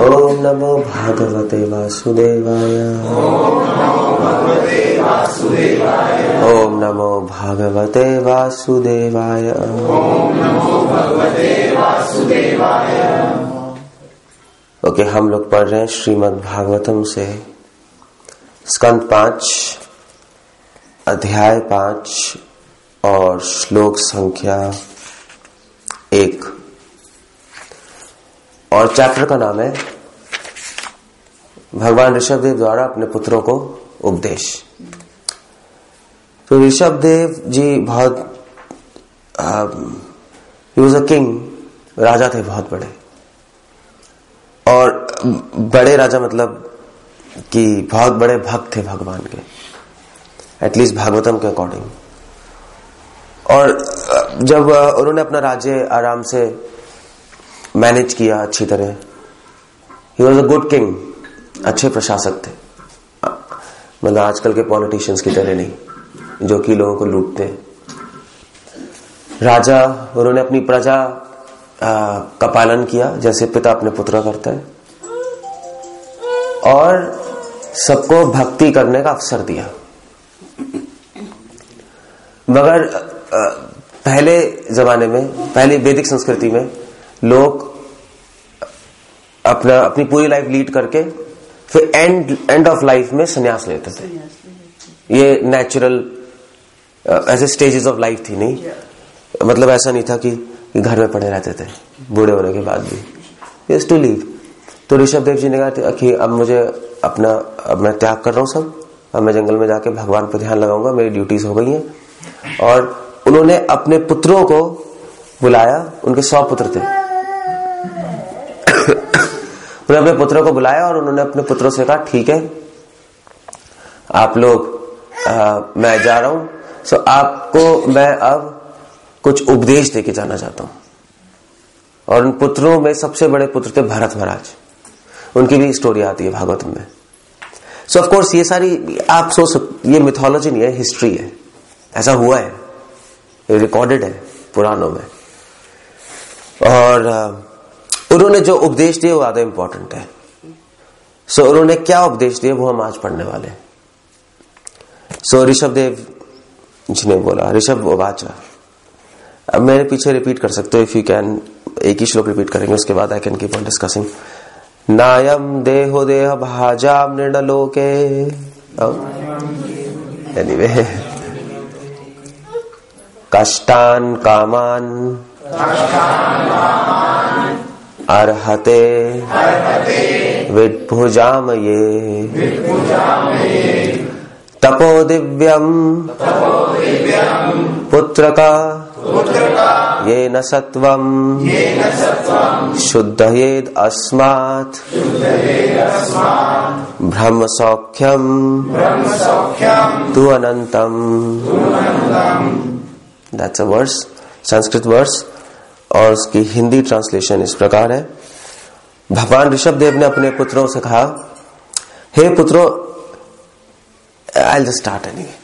ओम नमो भगवते वासुदेवाय। ओम नमो भगवते वासुदेवाय। ओके, हम लोग पढ़ रहे हैं श्रीमद् भागवतम से स्कंद 5 अध्याय 5 और श्लोक संख्या 1 और चैप्टर का नाम है भगवान ऋषभदेव द्वारा अपने पुत्रों को उपदेश। तो ऋषभदेव जी बहुत ही वाज अ किंग, राजा थे बहुत बड़े, और बड़े राजा मतलब कि बहुत बड़े भक्त थे भगवान के, एटलीस्ट भागवतम के अकॉर्डिंग। और जब उन्होंने अपना राज्य आराम से मैनेज किया अच्छी तरह, he was a good king, अच्छे प्रशासक थे, मतलब आजकल के पॉलिटिशियंस की तरह नहीं जो कि लोगों को लूटते हैं। राजा, उन्होंने अपनी प्रजा का पालन किया जैसे पिता अपने पुत्र करता है, और सबको भक्ति करने का अवसर दिया। मगर पहले जमाने में, पहले वैदिक संस्कृति में लोग अपनी पूरी लाइफ लीड करके फिर एंड ऑफ लाइफ में संन्यास लेते थे। ये नेचुरल ऐसे स्टेजेस ऑफ लाइफ थी, नहीं मतलब ऐसा नहीं था कि घर में पड़े रहते थे बूढ़े होने के बाद भी, टू लीव। तो ऋषभदेव जी ने कहा कि अब मैं त्याग कर रहा हूं सब, अब मैं जंगल में जाके भगवान पर ध्यान लगाऊंगा, मेरी ड्यूटीज हो गई हैं। और उन्होंने अपने पुत्रों को बुलाया, उनके 100 पुत्र थे। उन्होंने अपने पुत्रों को बुलाया और उन्होंने अपने पुत्रों से कहा ठीक है आप लोग, मैं जा रहा हूं, सो आपको मैं अब कुछ उपदेश देके जाना चाहता हूं। और उन पुत्रों में सबसे बड़े पुत्र थे भरत महाराज, उनकी भी स्टोरी आती है भागवत में। सो ऑफ कोर्स ये सारी आप सोच सकते, ये मिथोलॉजी नहीं है, हिस्ट्री है, ऐसा हुआ है, ये रिकॉर्डेड है पुराणों में। और उन्होंने जो उपदेश दिए वो ज्यादा इंपॉर्टेंट है। सो उन्होंने क्या उपदेश दिए वो हम आज पढ़ने वाले हैं। सो ऋषभदेव जी ने बोला, ऋषभ वाचा, अब मेरे पीछे रिपीट कर सकते हो इफ यू कैन, एक ही श्लोक रिपीट करेंगे, उसके बाद I can keep on discussing. नायम देहो देह भाजा मृणलोके, एनीवे, कष्टान कामान अर्हते विद्भुजामये, तपो दिव्यम पुत्र का ये न सत्वम शुद्धयेद अस्मात् ब्रह्म सौख्यम तु अनंतम। That's a verse, Sanskrit verse, और उसकी हिंदी ट्रांसलेशन इस प्रकार है। भगवान ऋषभदेव ने अपने पुत्रों से कहा, हे पुत्रों, I'll just start anyway.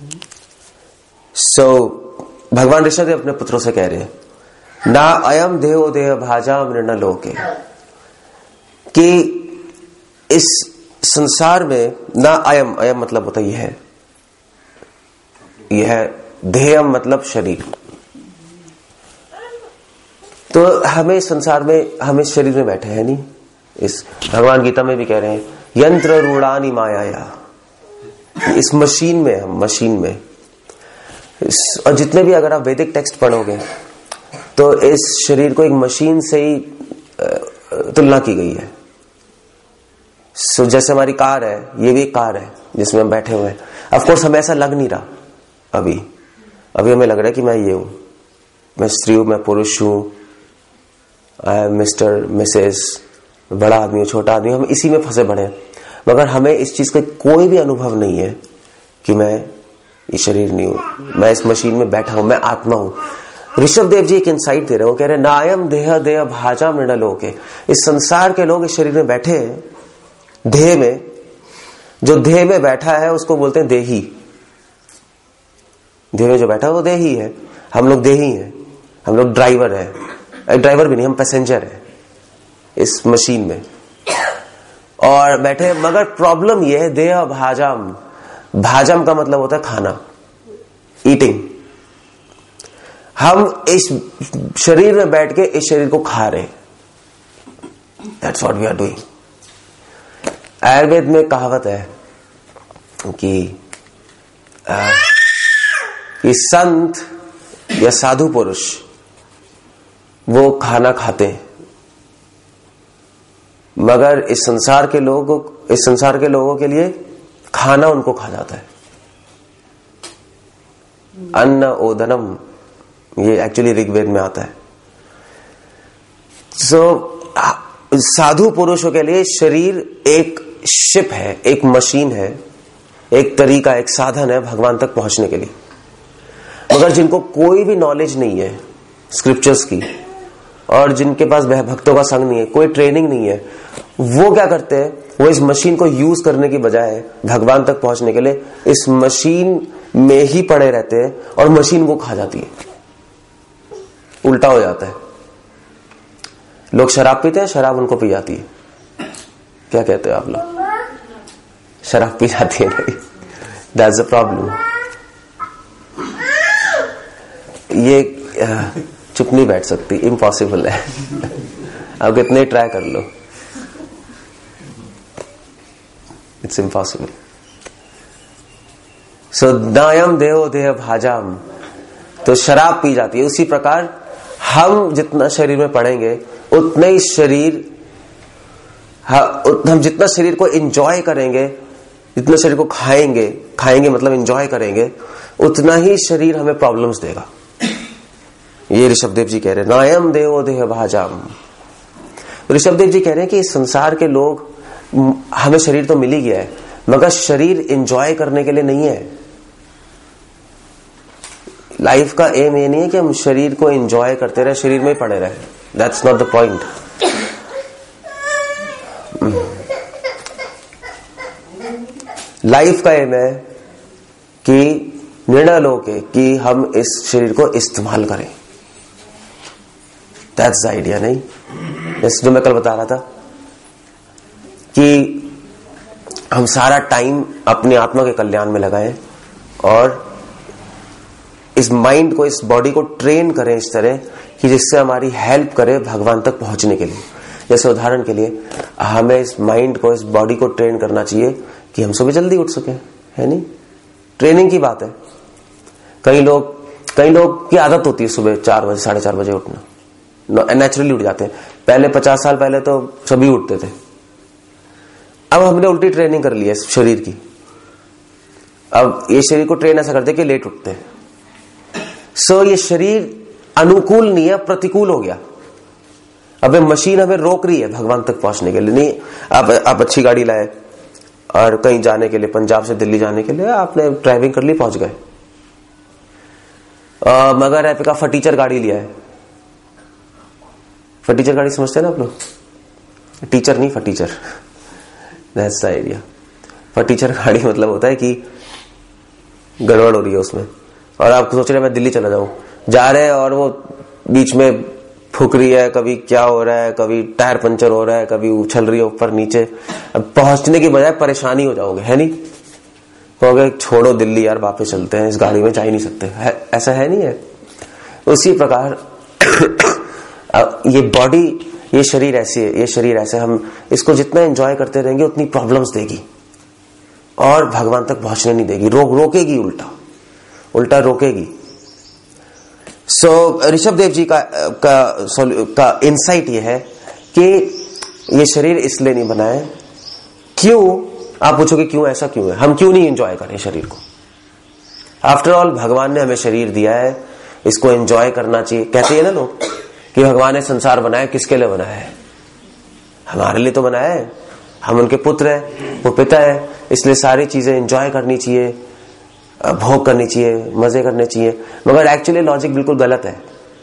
So भगवान ऋषभदेव अपने पुत्रों से कह रहे हैं, ना अयम देहो देह भाजा मृण लोके, कि इस संसार में ना अयम, अयम मतलब होता है यह देहम मतलब शरीर। तो हमें संसार में, हम इस शरीर में बैठे हैं नहीं, इस भगवान गीता में भी कह रहे हैं यंत्र रूढ़ानी माया, इस मशीन में, हम मशीन में और जितने भी अगर आप वैदिक टेक्स्ट पढ़ोगे तो इस शरीर को एक मशीन से ही तुलना की गई है। सो जैसे हमारी कार है, ये भी एक कार है जिसमें हम बैठे हुए हैं। ऑफ कोर्स हमें ऐसा लग नहीं रहा, अभी हमें लग रहा है कि मैं ये हूं, मैं स्त्री हूं, मैं पुरुष हूं, मिस्टर मिसेस, बड़ा आदमी, छोटा आदमी, हम इसी में फंसे पड़े हैं। मगर हमें इस चीज का कोई भी अनुभव नहीं है कि मैं ये शरीर नहीं हूं, मैं इस मशीन में बैठा हूं, मैं आत्मा हूं। ऋषभदेव जी एक इंसाइट दे रहे हो, कह रहे नायम देह देह भाजा मृण लोके, इस संसार के लोग इस शरीर में बैठे हैं, देह में, जो देह में बैठा है उसको बोलते हैं देही। देह में जो बैठा है वो देही है, हम लोग देही हैं, हम लोग ड्राइवर है, ड्राइवर भी नहीं, हम पैसेंजर है इस मशीन में। और बैठे, मगर प्रॉब्लम यह है देह भाजम, भाजम का मतलब होता है खाना, ईटिंग। हम इस शरीर में बैठ के इस शरीर को खा रहे, that's what we are doing. Ayurveda में कहावत है कि संत या साधु पुरुष वो खाना खाते हैं, मगर इस संसार के लोगों के लिए खाना उनको खा जाता है। अन्न ओदनम, ये एक्चुअली ऋग्वेद में आता है। साधु पुरुषों के लिए शरीर एक शिप है, एक मशीन है, एक तरीका, एक साधन है भगवान तक पहुंचने के लिए। मगर जिनको कोई भी नॉलेज नहीं है स्क्रिप्चर्स की, और जिनके पास भक्तों का संग नहीं है, कोई ट्रेनिंग नहीं है, वो क्या करते हैं, वो इस मशीन को यूज करने की बजाय भगवान तक पहुंचने के लिए इस मशीन में ही पड़े रहते हैं और मशीन वो खा जाती है। उल्टा हो जाता है। लोग शराब पीते हैं, शराब उनको पी जाती है। क्या कहते हो आप लोग? शराब पी जाती है नहीं, दैट्स द प्रॉब्लम। ये चुप नहीं बैठ सकती, इम्पॉसिबल है। आप कितने ट्राई कर लो, इट्स इम्पॉसिबल। सो दायम देहो देह भाजाम, तो शराब पी जाती है। उसी प्रकार हम जितना शरीर में पड़ेंगे उतना ही शरीर, हम जितना शरीर को एंजॉय करेंगे, जितना शरीर को खाएंगे मतलब एंजॉय करेंगे, उतना ही शरीर हमें प्रॉब्लम्स देगा। ये ऋषभदेव जी कह रहे हैं, नायम देवो देह भाजाम। ऋषभदेव जी कह रहे हैं कि इस संसार के लोग, हमें शरीर तो मिल ही गया है, मगर शरीर एंजॉय करने के लिए नहीं है। लाइफ का एम ये नहीं है कि हम शरीर को एंजॉय करते रहे, शरीर में ही पड़े रहे। That's not the point. Life का एम है कि निर्णय लो कि हम इस शरीर को इस्तेमाल करें। That's the idea. नहीं, जैसे जो मैं कल बता रहा था कि हम सारा टाइम अपने आत्मा के कल्याण में लगाएं और इस माइंड को, इस बॉडी को ट्रेन करें इस तरह कि जिससे हमारी हेल्प करे भगवान तक पहुंचने के लिए। जैसे उदाहरण के लिए हमें इस माइंड को, इस बॉडी को ट्रेन करना चाहिए कि हम सुबह जल्दी उठ सके, है नहीं? ट्रेनिंग की बात है। कई लोग की आदत होती है सुबह 4 बजे 4:30 बजे उठना, नेचुरली उठ जाते हैं। पहले 50 साल पहले तो सभी उठते थे। अब हमने उल्टी ट्रेनिंग कर ली है शरीर की। अब ये शरीर को ट्रेन ऐसा करते कि लेट उठते हैं। सो ये शरीर अनुकूल नहीं है, प्रतिकूल हो गया। अब ये मशीन हमें रोक रही है भगवान तक पहुंचने के लिए। नहीं, आप अच्छी गाड़ी लाए और कहीं जाने के लिए, पंजाब से दिल्ली जाने के लिए आपने ड्राइविंग कर ली, पहुंच गए, मगर आपका फटीचर गाड़ी लिया है। फटीचर गाड़ी समझते हैं ना आप लोग? टीचर नहीं, फटीचर, दैट्स द आइडिया। फटीचर गाड़ी मतलब होता है कि गड़बड़ हो रही है उसमें, और आप सोच रहे हैं मैं दिल्ली चला जाऊं, जा रहे हैं और वो बीच में फूक रही है, कभी क्या हो रहा है, कभी टायर पंचर हो रहा है, कभी उछल रही है ऊपर नीचे। अब पहुंचने की बजाय परेशानी हो जाओगे, है नहीं? कहोगे छोड़ो दिल्ली यार, वापस चलते हैं, इस गाड़ी में जा ही नहीं सकते है, ऐसा है नहीं है? उसी प्रकार ये बॉडी, ये शरीर ऐसी है, ये शरीर ऐसे, हम इसको जितना एंजॉय करते रहेंगे उतनी प्रॉब्लम्स देगी और भगवान तक पहुंचने नहीं देगी, रोकेगी, उल्टा रोकेगी। सो ऋषभदेव जी का इंसाइट ये है कि ये शरीर इसलिए नहीं बना है। क्यों? आप पूछोगे क्यों, ऐसा क्यों है? हम क्यों नहीं एंजॉय करें शरीर को? आफ्टर ऑल भगवान ने हमें शरीर दिया है, इसको एंजॉय करना चाहिए। कहते हैं ना लोग कि भगवान ने संसार बनाया, किसके लिए बनाया है? हमारे लिए तो बनाया है, हम उनके पुत्र हैं, वो पिता है, इसलिए सारी चीजें एंजॉय करनी चाहिए, भोग करनी चाहिए, मजे करने चाहिए। मगर एक्चुअली लॉजिक बिल्कुल गलत है,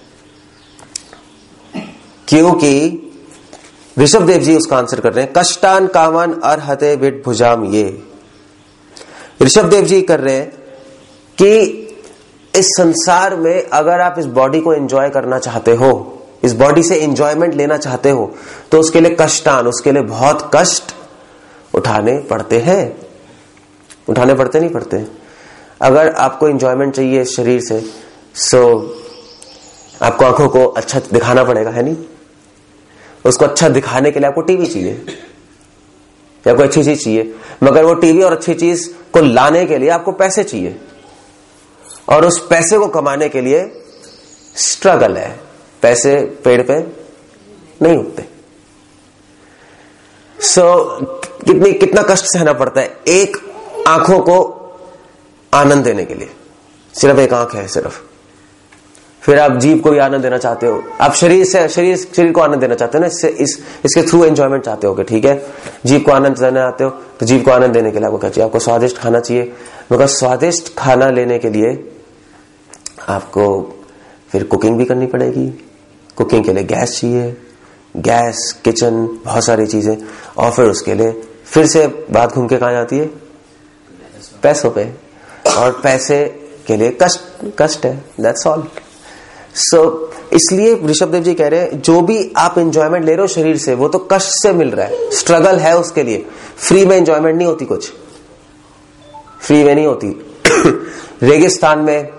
क्योंकि ऋषभदेव जी उसका आंसर कर रहे हैं, कष्टान कामान अर्हते विट भुजाम। ये ऋषभदेव जी कर रहे हैं कि इस संसार में अगर आप इस बॉडी को एंजॉय करना चाहते हो, इस बॉडी से एंजॉयमेंट लेना चाहते हो, तो उसके लिए कष्टान, उसके लिए बहुत कष्ट उठाने पड़ते हैं। उठाने पड़ते नहीं पड़ते? अगर आपको एंजॉयमेंट चाहिए इस शरीर से, सो आपको आंखों को अच्छा दिखाना पड़ेगा, है नहीं? उसको अच्छा दिखाने के लिए आपको टीवी चाहिए या कोई अच्छी चीज चाहिए, मगर वो टीवी और अच्छी चीज को लाने के लिए आपको पैसे चाहिए, और उस पैसे को कमाने के लिए स्ट्रगल है। पैसे पेड़ पे नहीं उगते। कितना कष्ट सहना पड़ता है एक आंखों को आनंद देने के लिए। सिर्फ एक आंख है सिर्फ, फिर आप जीभ को भी आनंद देना चाहते हो, आप शरीर को आनंद देना चाहते हो ना, इसके थ्रू एंजॉयमेंट चाहते हो कि ठीक है, जीभ को आनंद देना चाहते हो तो जीभ को आनंद देने के लिए आपको क्या चाहिए? आपको स्वादिष्ट खाना चाहिए, मगर स्वादिष्ट खाना लेने के लिए आपको फिर कुकिंग भी करनी पड़ेगी। कुकिंग के लिए गैस चाहिए, गैस, किचन, बहुत सारी चीजें, और फिर उसके लिए फिर से बात घूम के कहां जाती है? पैसों पे, और पैसे के लिए कष्ट है। That's all. इसलिए ऋषभ देव जी कह रहे हैं जो भी आप एंजॉयमेंट ले रहे हो शरीर से, वो तो कष्ट से मिल रहा है, स्ट्रगल है उसके लिए। फ्री में एंजॉयमेंट नहीं होती, कुछ फ्री में नहीं होती। रेगिस्तान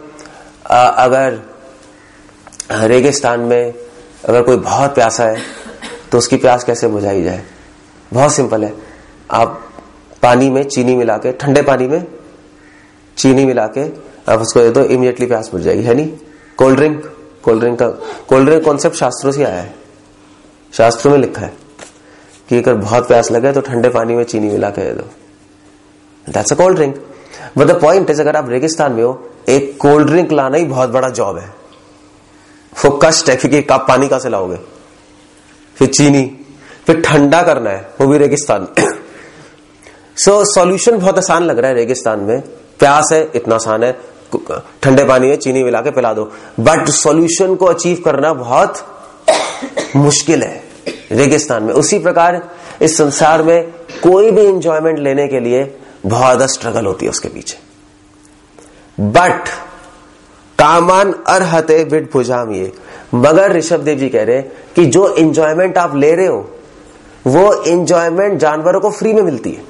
में अगर कोई बहुत प्यासा है तो उसकी प्यास कैसे बुझाई जाए? बहुत सिंपल है, आप पानी में चीनी मिला के, ठंडे पानी में चीनी मिला के आप उसको दे दो, इमीडिएटली प्यास बुझ जाएगी, है नहीं? कोल्ड ड्रिंक कॉन्सेप्ट शास्त्रों से आया है, शास्त्रों में लिखा है कि अगर बहुत प्यास लगे तो ठंडे पानी में चीनी मिला के दे दो, that's a cold drink. But the point is, अगर आप रेगिस्तान में हो, एक कोल्ड ड्रिंक लाना ही बहुत बड़ा जॉब है, वो कष्ट है, क्योंकि आप पानी कहां से लाओगे, फिर चीनी, फिर ठंडा करना है, वो भी रेगिस्तान में। सॉल्यूशन बहुत आसान लग रहा है रेगिस्तान में, प्यास है इतना आसान है, ठंडे पानी में चीनी मिला के पिला दो, बट सॉल्यूशन को अचीव करना बहुत मुश्किल है रेगिस्तान में। उसी प्रकार इस संसार में कोई भी एंजॉयमेंट लेने के लिए बहुत स्ट्रगल होती है उसके पीछे। बट कामान अर्हते विड भुजाम, ये मगर ऋषभ देव जी कह रहे हैं कि जो एंजॉयमेंट आप ले रहे हो वो एंजॉयमेंट जानवरों को फ्री में मिलती है।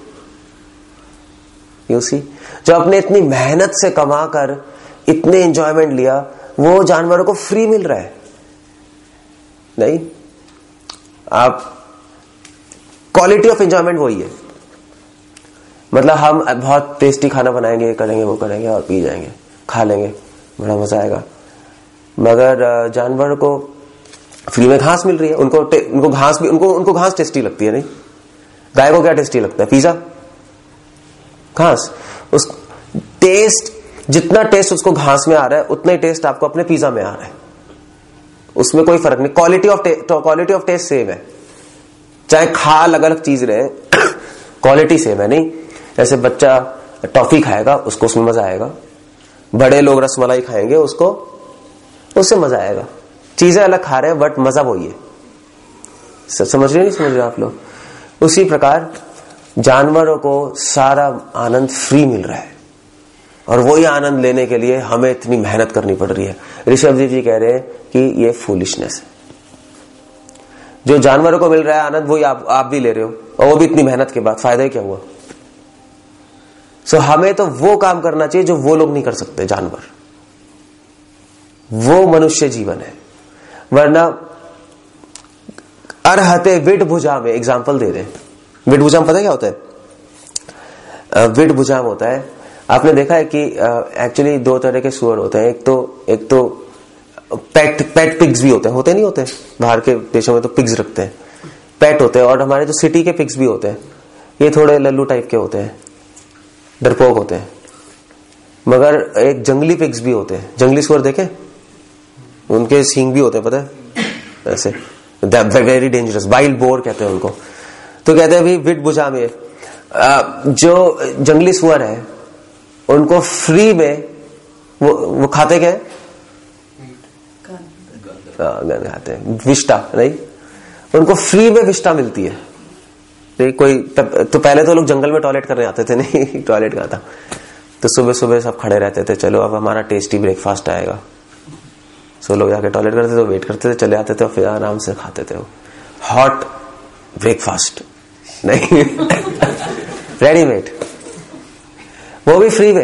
यू सी, जो आपने इतनी मेहनत से कमाकर इतने एंजॉयमेंट लिया, वो जानवरों को फ्री मिल रहा है नहीं। आप क्वालिटी ऑफ एंजॉयमेंट वही है, मतलब हम बहुत टेस्टी खाना बनाएंगे, करेंगे, वो करेंगे और पी जाएंगे, खा लेंगे, बड़ा मजा आएगा, मगर जानवर को फ्री में घास मिल रही है, उनको घास टेस्टी लगती है नहीं। गाय को क्या टेस्टी लगता है? पिज्जा, घास। उस टेस्ट, जितना टेस्ट उसको घास में आ रहा है उतना ही टेस्ट आपको अपने पिज्जा में आ रहा है, उसमें कोई फर्क नहीं। क्वालिटी ऑफ टेस्ट सेम है, चाहे खा अलग अलग चीज रहे, क्वालिटी सेम है नहीं। जैसे बच्चा टॉफी खाएगा उसको उसमें मजा आएगा, बड़े लोग रसमलाई खाएंगे उसको उससे मजा आएगा, चीजें अलग खा रहे हैं बट मजा वही है। समझ रहे नहीं समझ रहे आप लोग? उसी प्रकार जानवरों को सारा आनंद फ्री मिल रहा है, और वही आनंद लेने के लिए हमें इतनी मेहनत करनी पड़ रही है। ऋषभ जी कह रहे हैं कि ये फूलिशनेस है। जो जानवरों को मिल रहा है आनंद, वही आप भी ले रहे हो, और वो भी इतनी मेहनत के बाद, फायदा ही क्या हुआ? हमें तो वो काम करना चाहिए जो वो लोग नहीं कर सकते, जानवर, वो मनुष्य जीवन है। वरना अर्हते विड भुजाम में एग्जाम्पल दे रहे हैं। विड भुजाम पता क्या होता है? विड भुजाम होता है, आपने देखा है कि एक्चुअली दो तरह के सुअर होते हैं। एक तो पेट पिग्स भी होते नहीं होते? बाहर के देशों में तो पिग्स रखते हैं, पेट होते हैं। और हमारे जो सिटी के पिग्स भी होते हैं, ये थोड़े लल्लू टाइप के होते हैं, डरपोक होते हैं। मगर एक जंगली पिग्स भी होते हैं, जंगली सुअर देखे, उनके सींग भी होते हैं, पता है, ऐसे वेरी डेंजरस, वाइल्ड बोर कहते हैं उनको। तो कहते हैं भाई विड भुजाम में जो जंगली सुअर है उनको फ्री में वो खाते क्या है? गंद खाते हैं, विष्टा नहीं, उनको फ्री में विष्टा मिलती है। तो पहले तो लोग जंगल में टॉयलेट करने आते थे, नहीं टॉयलेट कहाँ था, तो सुबह सुबह सब खड़े रहते थे, चलो अब हमारा टेस्टी ब्रेकफास्ट आएगा। सो लोग जाके टॉयलेट करते थे, वेट करते थे, चले आते थे और फिर आराम से खाते थे वो हॉट ब्रेकफास्ट। नहीं रेडीमेड, वो भी फ्री में।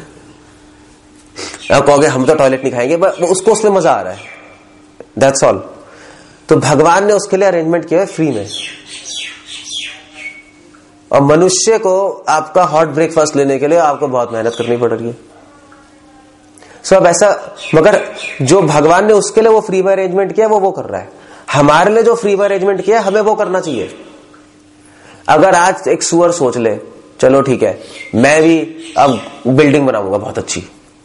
अब कहोगे हम तो टॉयलेट नहीं खाएंगे, बट उसको उसमें मजा आ रहा है, दैट्स ऑल। तो भगवान ने उसके लिए अरेंजमेंट किया है फ्री में। और मनुष्य को आपका हॉट ब्रेकफास्ट लेने के लिए आपको बहुत मेहनत करनी पड़ रही है। सो अब ऐसा, मगर जो भगवान ने उसके लिए वो फ्री में अरेंजमेंट किया वो कर रहा है। हमारे लिए जो फ्री में अरेंजमेंट किया हमें वो करना चाहिए। अगर आज एक सुअर सोच ले, चलो ठीक है मैं भी अब बिल्डिंग बनाऊंगा बहुत अच्छी,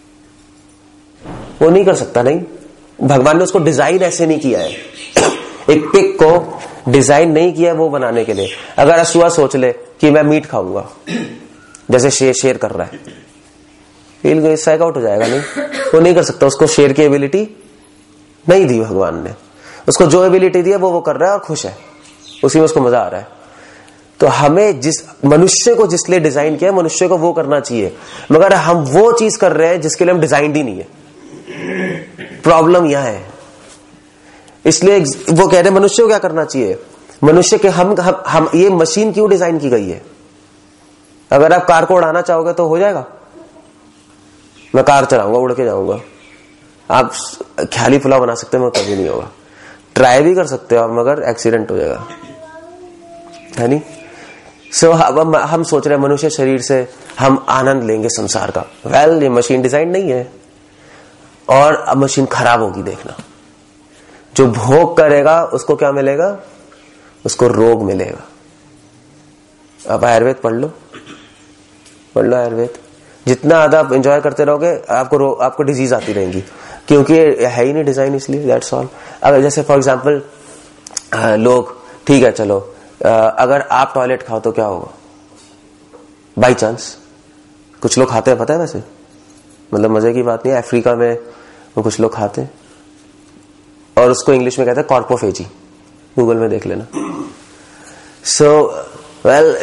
वो नहीं कर सकता। नहीं, भगवान ने उसको डिजाइन ऐसे नहीं किया है। एक पिग को डिजाइन नहीं किया वो बनाने के लिए। अगर असुआ सोच ले कि मैं मीट खाऊंगा, जैसे शेर कर रहा है, फील गई सैक आउट हो जाएगा। नहीं, वो नहीं कर सकता। उसको शेर की एबिलिटी नहीं दी भगवान ने। उसको जो एबिलिटी दी है वो कर रहा है और खुश है, उसी में उसको मजा आ रहा है। तो हमें जिस मनुष्य को जिसलिए डिजाइन किया मनुष्य को वो करना चाहिए, मगर हम वो चीज कर रहे हैं जिसके लिए हम डिजाइन ही नहीं है। प्रॉब्लम यह है। इसलिए वो कह रहे हैं मनुष्य को क्या करना चाहिए। मनुष्य के हम ये मशीन क्यों डिजाइन की गई है। अगर आप कार को उड़ाना चाहोगे तो हो जाएगा, मैं कार चलाऊंगा उड़ के जाऊंगा। आप ख्याली पुलाव बना सकते हैं, मगर कभी नहीं होगा। ट्राई भी कर सकते हो आप, मगर एक्सीडेंट हो जाएगा, है नहीं। सो अब हम सोच रहे हैं मनुष्य शरीर से हम आनंद लेंगे संसार का। वेल, ये मशीन डिजाइन नहीं है और अब मशीन खराब होगी। देखना, जो भोग करेगा उसको क्या मिलेगा, उसको रोग मिलेगा। अब आयुर्वेद पढ़ लो आयुर्वेद। जितना ज्यादा आप एंजॉय करते रहोगे आपको डिजीज आती रहेंगी, क्योंकि है ही नहीं डिजाइन, इसलिए दैट्स ऑल। अगर जैसे फॉर एग्जांपल लोग, ठीक है चलो, अगर आप टॉयलेट खाओ तो क्या होगा, बाई चांस। कुछ लोग खाते हैं, पता है वैसे, मतलब मजे की बात नहीं है। अफ्रीका में वो कुछ लोग खाते हैं और उसको इंग्लिश में कहते हैं कॉर्पोफेजी, गूगल में देख लेना। So well,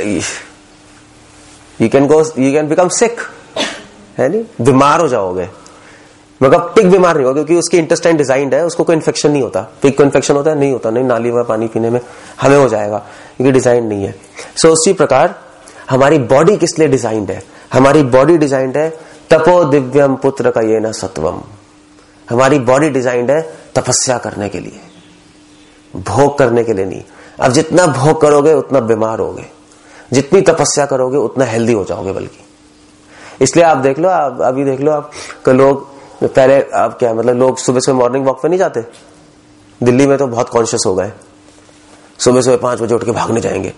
you can become sick, है नहीं, बीमार हो जाओगे। मगर पिग बीमार नहीं होगा, क्योंकि उसकी इंटेस्टाइन डिजाइंड है, उसको कोई इन्फेक्शन नहीं होता। पिग को इन्फेक्शन होता है, नहीं होता, नहीं, नाली में पानी पीने में हमें हो जाएगा, क्योंकि डिजाइन नहीं है। सो उसी प्रकार हमारी बॉडी किस लिए डिजाइंड है। हमारी बॉडी डिजाइंड है तपो दिव्यम पुत्र का ये न सत्वम। हमारी बॉडी डिजाइंड है तपस्या करने के लिए, भोग करने के लिए नहीं। अब जितना भोग करोगे उतना बीमार होगे, जितनी तपस्या करोगे उतना हेल्दी हो जाओगे। बल्कि इसलिए आप देख लो, आप अभी देख लो, आप लोग पहले, आप क्या मतलब, लोग सुबह सुबह मॉर्निंग वॉक पे नहीं जाते। दिल्ली में तो बहुत कॉन्शियस हो गए, सुबह सुबह 5 बजे उठ के भागने जाएंगे।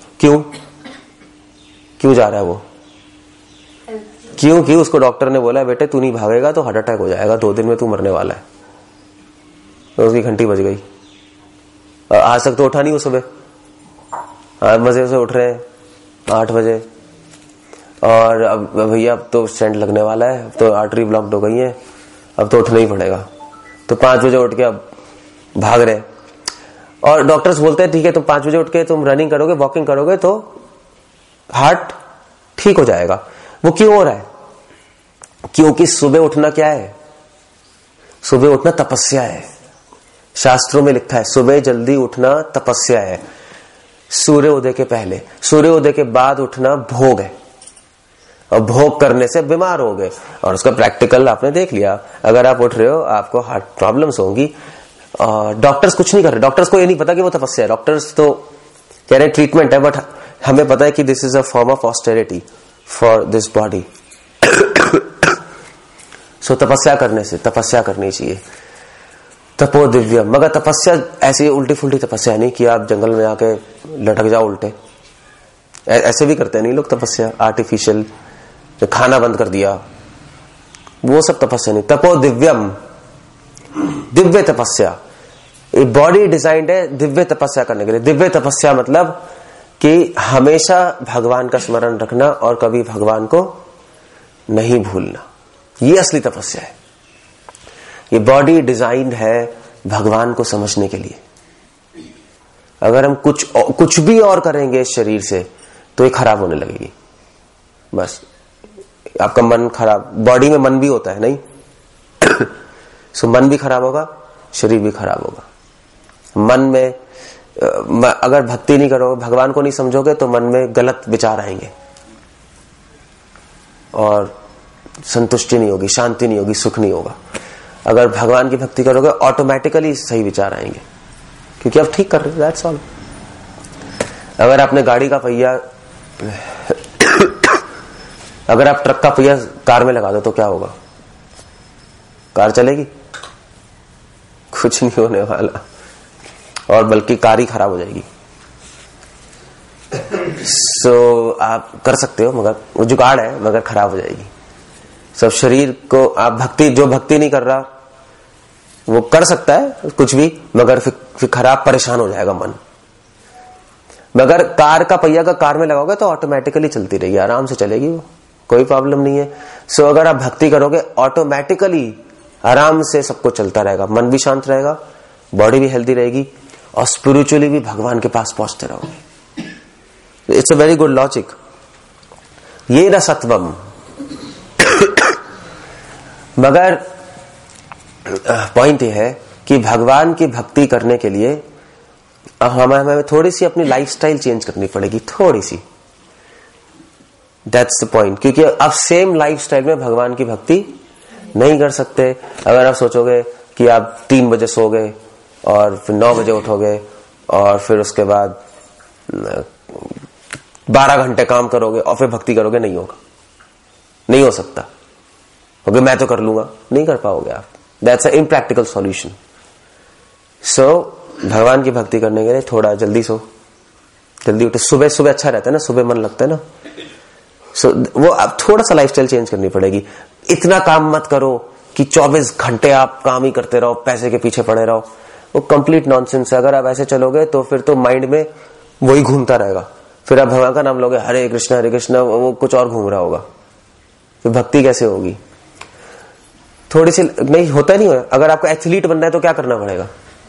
क्यों जा रहा है वो, क्योंकि उसको डॉक्टर ने बोला बेटे तू नहीं भागेगा तो हार्ट अटैक हो जाएगा, 2 दिन में तू मरने वाला है। तो उसकी घंटी बज गई। आज तक तो उठा नहीं वो सुबह, मजे से उठ रहे हैं 8 बजे, और अब भैया अब तो स्टेंट लगने वाला है, अब तो आर्टरी ब्लॉक्ड हो गई है, अब तो उठना ही पड़ेगा। तो 5 बजे उठ के अब भाग रहे। और डॉक्टर्स बोलते हैं ठीक है तुम 5 बजे उठ के तुम रनिंग करोगे, वॉकिंग करोगे तो हार्ट ठीक हो जाएगा। वो क्यों हो रहा है, क्योंकि सुबह उठना क्या है, सुबह उठना तपस्या है। शास्त्रों में लिखा है सुबह जल्दी उठना तपस्या है। सूर्य उदय के पहले, सूर्य उदय के बाद उठना भोग है, और भोग करने से बीमार हो गए। और उसका प्रैक्टिकल आपने देख लिया, अगर आप उठ रहे हो आपको हार्ट प्रॉब्लम्स होंगी। डॉक्टर्स कुछ नहीं कर रहे, डॉक्टर्स को ये नहीं पता कि वो तपस्या है। डॉक्टर्स तो कह रहे ट्रीटमेंट है, बट हमें पता है कि this is a form of austerity for this body. So तपस्या करने से, तपस्या करनी चाहिए, तपो दिव्य। मगर तपस्या ऐसी उल्टी फुल्टी तपस्या नहीं कि आप जंगल में आके लटक जाओ उल्टे, ऐसे भी करते नहीं लोग तपस्या, आर्टिफिशियल खाना बंद कर दिया, वो सब तपस्या नहीं। तपो दिव्यम, दिव्य तपस्या। ये बॉडी डिजाइंड है दिव्य तपस्या करने के लिए। दिव्य तपस्या मतलब कि हमेशा भगवान का स्मरण रखना और कभी भगवान को नहीं भूलना, ये असली तपस्या है। ये बॉडी डिजाइंड है भगवान को समझने के लिए। अगर हम कुछ भी और करेंगे इस शरीर से तो ये खराब होने लगेगी। बस आपका मन खराब, बॉडी में मन भी होता है नहीं सो मन भी खराब होगा, शरीर भी खराब होगा। मन में अगर भक्ति नहीं करोगे, भगवान को नहीं समझोगे, तो मन में गलत विचार आएंगे और संतुष्टि नहीं होगी, शांति नहीं होगी, सुख नहीं होगा। अगर भगवान की भक्ति करोगे ऑटोमेटिकली सही विचार आएंगे, क्योंकि आप ठीक कर रहे हो, दैट्स ऑल। अगर आपने गाड़ी का पहिया अगर आप ट्रक का पहिया कार में लगा दो तो क्या होगा? कार चलेगी? कुछ नहीं होने वाला, और बल्कि कार ही खराब हो जाएगी। सो आप कर सकते हो, मगर वो जुगाड़ है, मगर खराब हो जाएगी। सब शरीर को आप जो भक्ति नहीं कर रहा वो कर सकता है कुछ भी, मगर फिर खराब, परेशान हो जाएगा मन। मगर कार का पहिया का कार में लगाओगे तो ऑटोमेटिकली चलती रहेगी, आराम से चलेगी, वो कोई प्रॉब्लम नहीं है। सो अगर आप भक्ति करोगे ऑटोमेटिकली आराम से सब कुछ चलता रहेगा, मन भी शांत रहेगा, बॉडी भी हेल्दी रहेगी, और स्पिरिचुअली भी भगवान के पास पहुंचते रहोगे। It's a very good logic. ये रसत्वम। मगर पॉइंट ये है कि भगवान की भक्ति करने के लिए हमें थोड़ी सी अपनी लाइफस्टाइल चेंज करनी पड़ेगी, थोड़ी सी। That's the point. क्योंकि आप सेम लाइफस्टाइल में भगवान की भक्ति नहीं कर सकते। अगर आप सोचोगे कि आप 3 बजे सोगे और फिर 9 बजे उठोगे और फिर उसके बाद 12 घंटे काम करोगे और फिर भक्ति करोगे, नहीं होगा, नहीं हो सकता। क्योंकि मैं तो कर लूंगा, नहीं कर पाओगे आप। That's a impractical solution. So भगवान की भक्ति करने के लिए थोड़ा जल्दी सो, जल्दी उठे। सुबह सुबह अच्छा रहता है ना, सुबह मन लगता है ना। सो वो अब थोड़ा सा लाइफस्टाइल चेंज करनी पड़ेगी। इतना काम मत करो कि 24 घंटे आप काम ही करते रहो, पैसे के पीछे पड़े रहो, वो कंप्लीट नॉनसेंस है। अगर आप ऐसे चलोगे तो फिर तो माइंड में वही घूमता रहेगा। फिर आप भगवान का नाम लोगे, हरे कृष्णा, वो कुछ और घूम रहा होगा, फिर भक्ति कैसे होगी? थोड़ी सी नहीं होता, नहीं होगा। अगर आपको एथलीट बनना है तो क्या करना पड़ेगा?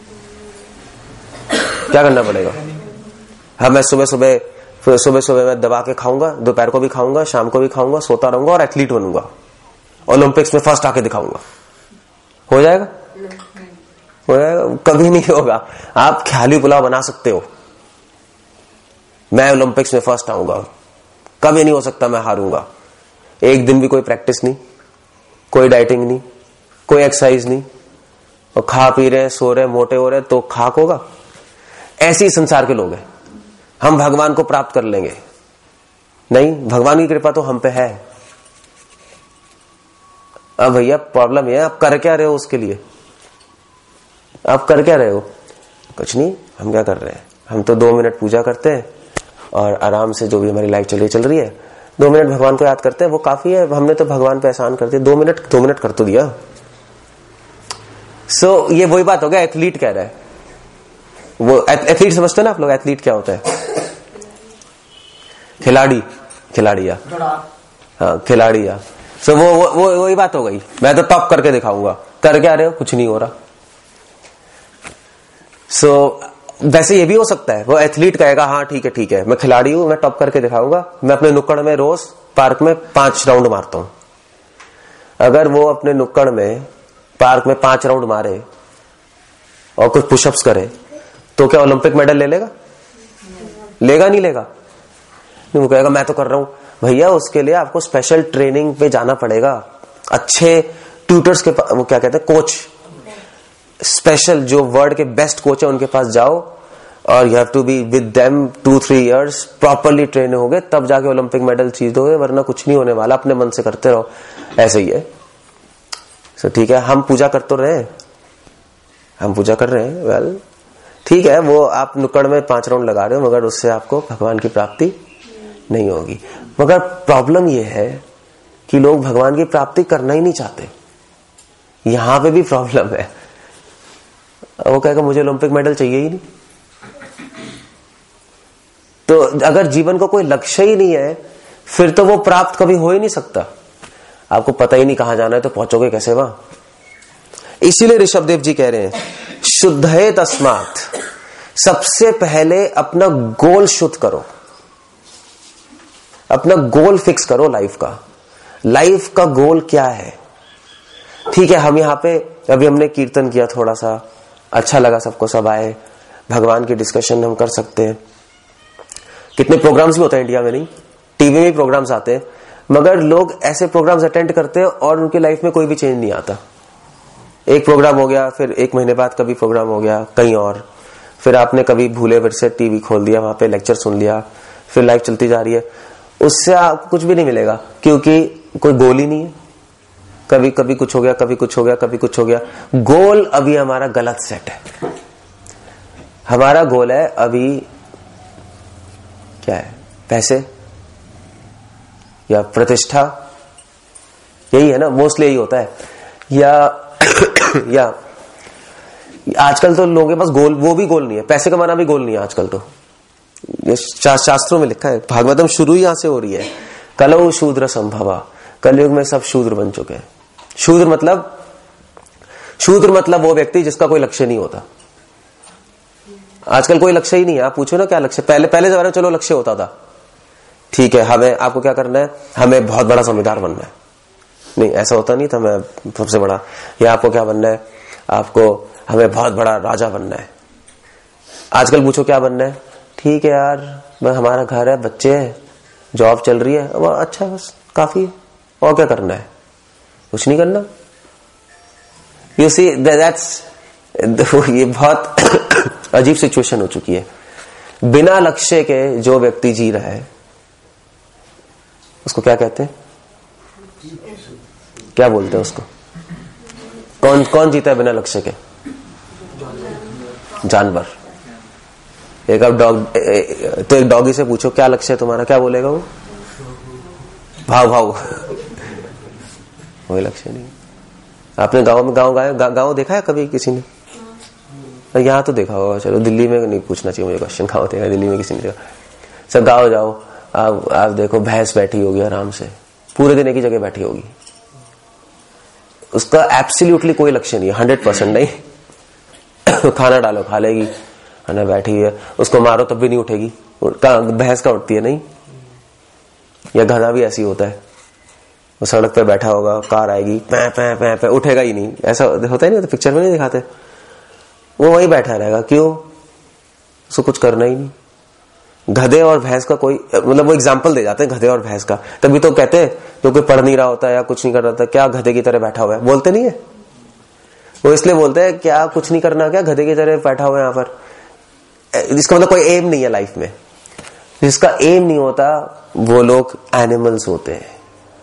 क्या करना पड़ेगा? हाँ, मैं सुबह सुबह मैं दबा के खाऊंगा, दोपहर को भी खाऊंगा, शाम को भी खाऊंगा, सोता रहूंगा और एथलीट बनूंगा, ओलंपिक्स में फर्स्ट आके दिखाऊंगा। हो जाएगा? हो जाएगा? कभी नहीं होगा। आप ख्याली पुलाव बना सकते हो, मैं ओलंपिक्स में फर्स्ट आऊंगा, कभी नहीं हो सकता मैं हारूंगा। एक दिन भी कोई प्रैक्टिस नहीं, कोई डाइटिंग नहीं, कोई एक्सरसाइज नहीं, और खा पी रहे, सो रहे, मोटे हो रहे, तो खाक होगा। ऐसे ही संसार के लोग हैं। हम भगवान को प्राप्त कर लेंगे? नहीं, भगवान की कृपा तो हम पे है। अब भैया प्रॉब्लम ये है, आप कर क्या रहे हो उसके लिए? आप कर क्या रहे हो? कुछ नहीं। हम क्या कर रहे हैं? हम तो 2 मिनट पूजा करते हैं और आराम से जो भी हमारी लाइफ चल रही है 2 मिनट भगवान को याद करते हैं, वो काफी है। हमने तो भगवान पे एहसान कर दिया, 2 मिनट कर तो दिया। सो ये वही बात हो गया, एथलीट कह रहा है। वो एथलीट समझते हैं ना आप लोग? एथलीट क्या होता है? खिलाड़िया। हाँ, खिलाड़िया। सो वो वही बात हो गई, मैं तो टॉप करके दिखाऊंगा। कर क्या रहे हो? कुछ नहीं हो रहा। सो वैसे ये भी हो सकता है, वो एथलीट कहेगा हाँ ठीक है, मैं खिलाड़ी हूं, मैं टॉप करके दिखाऊंगा, मैं अपने नुक्कड़ में रोज पार्क में 5 राउंड मारता हूं। अगर वो अपने नुक्कड़ में पार्क में 5 राउंड मारे और कुछ पुशअप्स करे तो क्या ओलंपिक मेडल ले लेगा? लेगा नहीं लेगा? नहीं, वो कहेगा मैं तो कर रहा हूं। भैया उसके लिए आपको स्पेशल ट्रेनिंग पे जाना पड़ेगा, अच्छे ट्यूटर्स के, वो क्या कहते हैं, कोच, स्पेशल जो वर्ल्ड के बेस्ट कोच है उनके पास जाओ, और you have to be with them 2-3 years, properly train होगे, तब जाके ओलंपिक मेडल जीत दोगे, वरना कुछ नहीं होने वाला। अपने मन से करते रहो, ऐसे ही है। सो ठीक है, हम पूजा कर तो रहे हैं, हम पूजा कर रहे हैं, वेल ठीक है, वो आप नुक्कड़ में 5 राउंड लगा रहे हो, मगर उससे आपको भगवान की प्राप्ति नहीं होगी। मगर प्रॉब्लम यह है कि लोग भगवान की प्राप्ति करना ही नहीं चाहते। यहां पे भी प्रॉब्लम है। वो कहेगा मुझे ओलंपिक मेडल चाहिए ही नहीं। तो अगर जीवन को कोई लक्ष्य ही नहीं है, फिर तो वो प्राप्त कभी हो ही नहीं सकता। आपको पता ही नहीं कहां जाना है तो पहुंचोगे कैसे वहां? इसीलिए ऋषभदेव जी कह रहे हैं शुद्ध है तस्मात्, सबसे पहले अपना गोल शुद्ध करो, अपना गोल फिक्स करो लाइफ का। लाइफ का गोल क्या है? ठीक है, हम यहां पे अभी हमने कीर्तन किया, थोड़ा सा अच्छा लगा, सबको, सब आए, भगवान की डिस्कशन हम कर सकते हैं। कितने प्रोग्राम्स भी होते हैं इंडिया में, नहीं टीवी में भी प्रोग्राम्स आते हैं, मगर लोग ऐसे प्रोग्राम्स अटेंड करते हैं और उनकी लाइफ में कोई भी चेंज नहीं आता। एक प्रोग्राम हो गया, फिर 1 महीने बाद कभी प्रोग्राम हो गया कहीं और, फिर आपने कभी भूले फिर से टीवी खोल दिया, वहां पे लेक्चर सुन लिया, फिर लाइफ चलती जा रही है। उससे आपको कुछ भी नहीं मिलेगा, क्योंकि कोई गोल ही नहीं है। कभी कभी कुछ हो गया, कभी कुछ हो गया, कभी कुछ हो गया। गोल अभी हमारा गलत सेट है। हमारा गोल है अभी क्या है, पैसे या प्रतिष्ठा, यही है ना, मोस्टली यही होता है। या आजकल तो लोगों के पास गोल, वो भी गोल नहीं है, पैसे कमाना भी गोल नहीं है आजकल तो। ये शास्त्रों में लिखा है, भागवतम शुरू ही यहां से हो रही है। कलौ शूद्र संभवा, कलयुग में सब शूद्र बन चुके हैं। शूद्र मतलब वो व्यक्ति जिसका कोई लक्ष्य नहीं होता। आजकल कोई लक्ष्य ही नहीं है। आप पूछो ना क्या लक्ष्य, पहले जमाने में चलो लक्ष्य होता था, ठीक है, हमें आपको क्या करना है, हमें बहुत बड़ा जमींदार बनना है। नहीं, ऐसा होता नहीं था, मैं सबसे बड़ा, या आपको क्या बनना है, आपको हमें बहुत बड़ा राजा बनना है। आजकल पूछो क्या बनना है, ठीक है यार, मैं हमारा घर है, बच्चे हैं, जॉब चल रही है, अच्छा बस काफी है, और क्या करना है, कुछ नहीं करना। यू सी दैट्स, ये बहुत अजीब सिचुएशन हो चुकी है। बिना लक्ष्य के जो व्यक्ति जी रहा है उसको क्या कहते हैं, क्या बोलते हैं उसको? कौन जीता है बिना लक्ष्य के? जानवर। एक अब तो एक डॉगी से पूछो क्या लक्ष्य है तुम्हारा, क्या बोलेगा वो? भाव। कोई लक्ष्य नहीं। आपने गांव देखा है कभी किसी ने? यहाँ तो देखा होगा, चलो दिल्ली में नहीं पूछना चाहिए मुझे क्वेश्चन, गाँव देखा, दिल्ली में किसी ने देखा। सब गाँव जाओ, आप देखो भैंस बैठी होगी आराम से, पूरे दिन एक ही जगह बैठी होगी, उसका एब्सोल्युटली कोई लक्ष्य नहीं है, 100% नहीं। खाना डालो खा लेगी, है बैठी है, उसको मारो तब भी नहीं उठेगी। भैंस का उठती है नहीं? या गधा भी ऐसी होता है, वो सड़क पे बैठा होगा, कार आएगी पै पै पै पै, उठेगा ही नहीं। ऐसा होता ही नहीं, तो पिक्चर में नहीं दिखाते, वो वही बैठा रहेगा। क्यों? उसको कुछ करना ही नहीं। गधे और भैंस का कोई, मतलब वो एग्जाम्पल दे जाते हैं गधे और भैंस का, तभी तो कहते हैं जो कोई पढ़ नहीं रहा होता या कुछ नहीं कर रहा था, क्या गधे की तरह बैठा हुआ है, बोलते नहीं है वो, इसलिए बोलते हैं क्या कुछ नहीं करना, क्या गधे की तरह बैठा हुआ है यहाँ पर। इसका मतलब कोई एम नहीं है लाइफ में। जिसका एम नहीं होता वो लोग एनिमल्स होते हैं।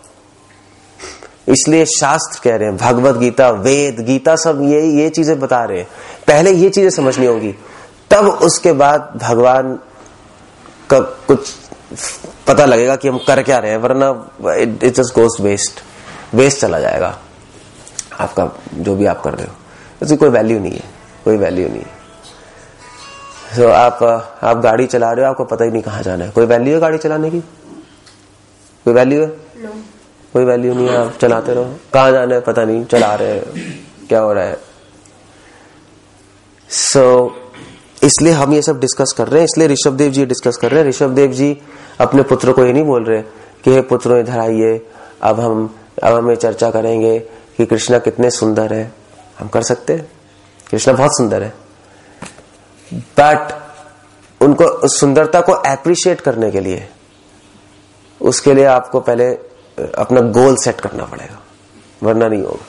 इसलिए शास्त्र कह रहे हैं, भगवत गीता, वेद, गीता, सब ये चीजें बता रहे हैं। पहले ये चीजें समझनी होगी, तब उसके बाद भगवान का कुछ पता लगेगा कि हम कर क्या रहे हैं, वरना इट जस्ट गोस वेस्ट चला जाएगा आपका जो भी आप कर रहे हो, उसकी कोई वैल्यू नहीं है, कोई वैल्यू नहीं है। तो आप गाड़ी चला रहे हो, आपको पता ही नहीं कहाँ जाना है, कोई वैल्यू है गाड़ी चलाने की? कोई वैल्यू है? no. कोई वैल्यू नहीं है, आप चलाते रहो, कहाँ जाना है पता नहीं, चला रहे हैं, क्या हो रहा है। इसलिए हम ये सब डिस्कस कर रहे हैं, इसलिए ऋषभदेव जी डिस्कस कर रहे हैं। ऋषभदेव जी अपने पुत्र को ये नहीं बोल रहे कि हे पुत्रों इधर आइए, अब हम ये चर्चा करेंगे कि कृष्णा कितने सुंदर है। हम कर सकते हैं, कृष्णा बहुत सुंदर है, बट उनको उस सुंदरता को एप्रिशिएट करने के लिए, उसके लिए आपको पहले अपना गोल सेट करना पड़ेगा, वरना नहीं होगा।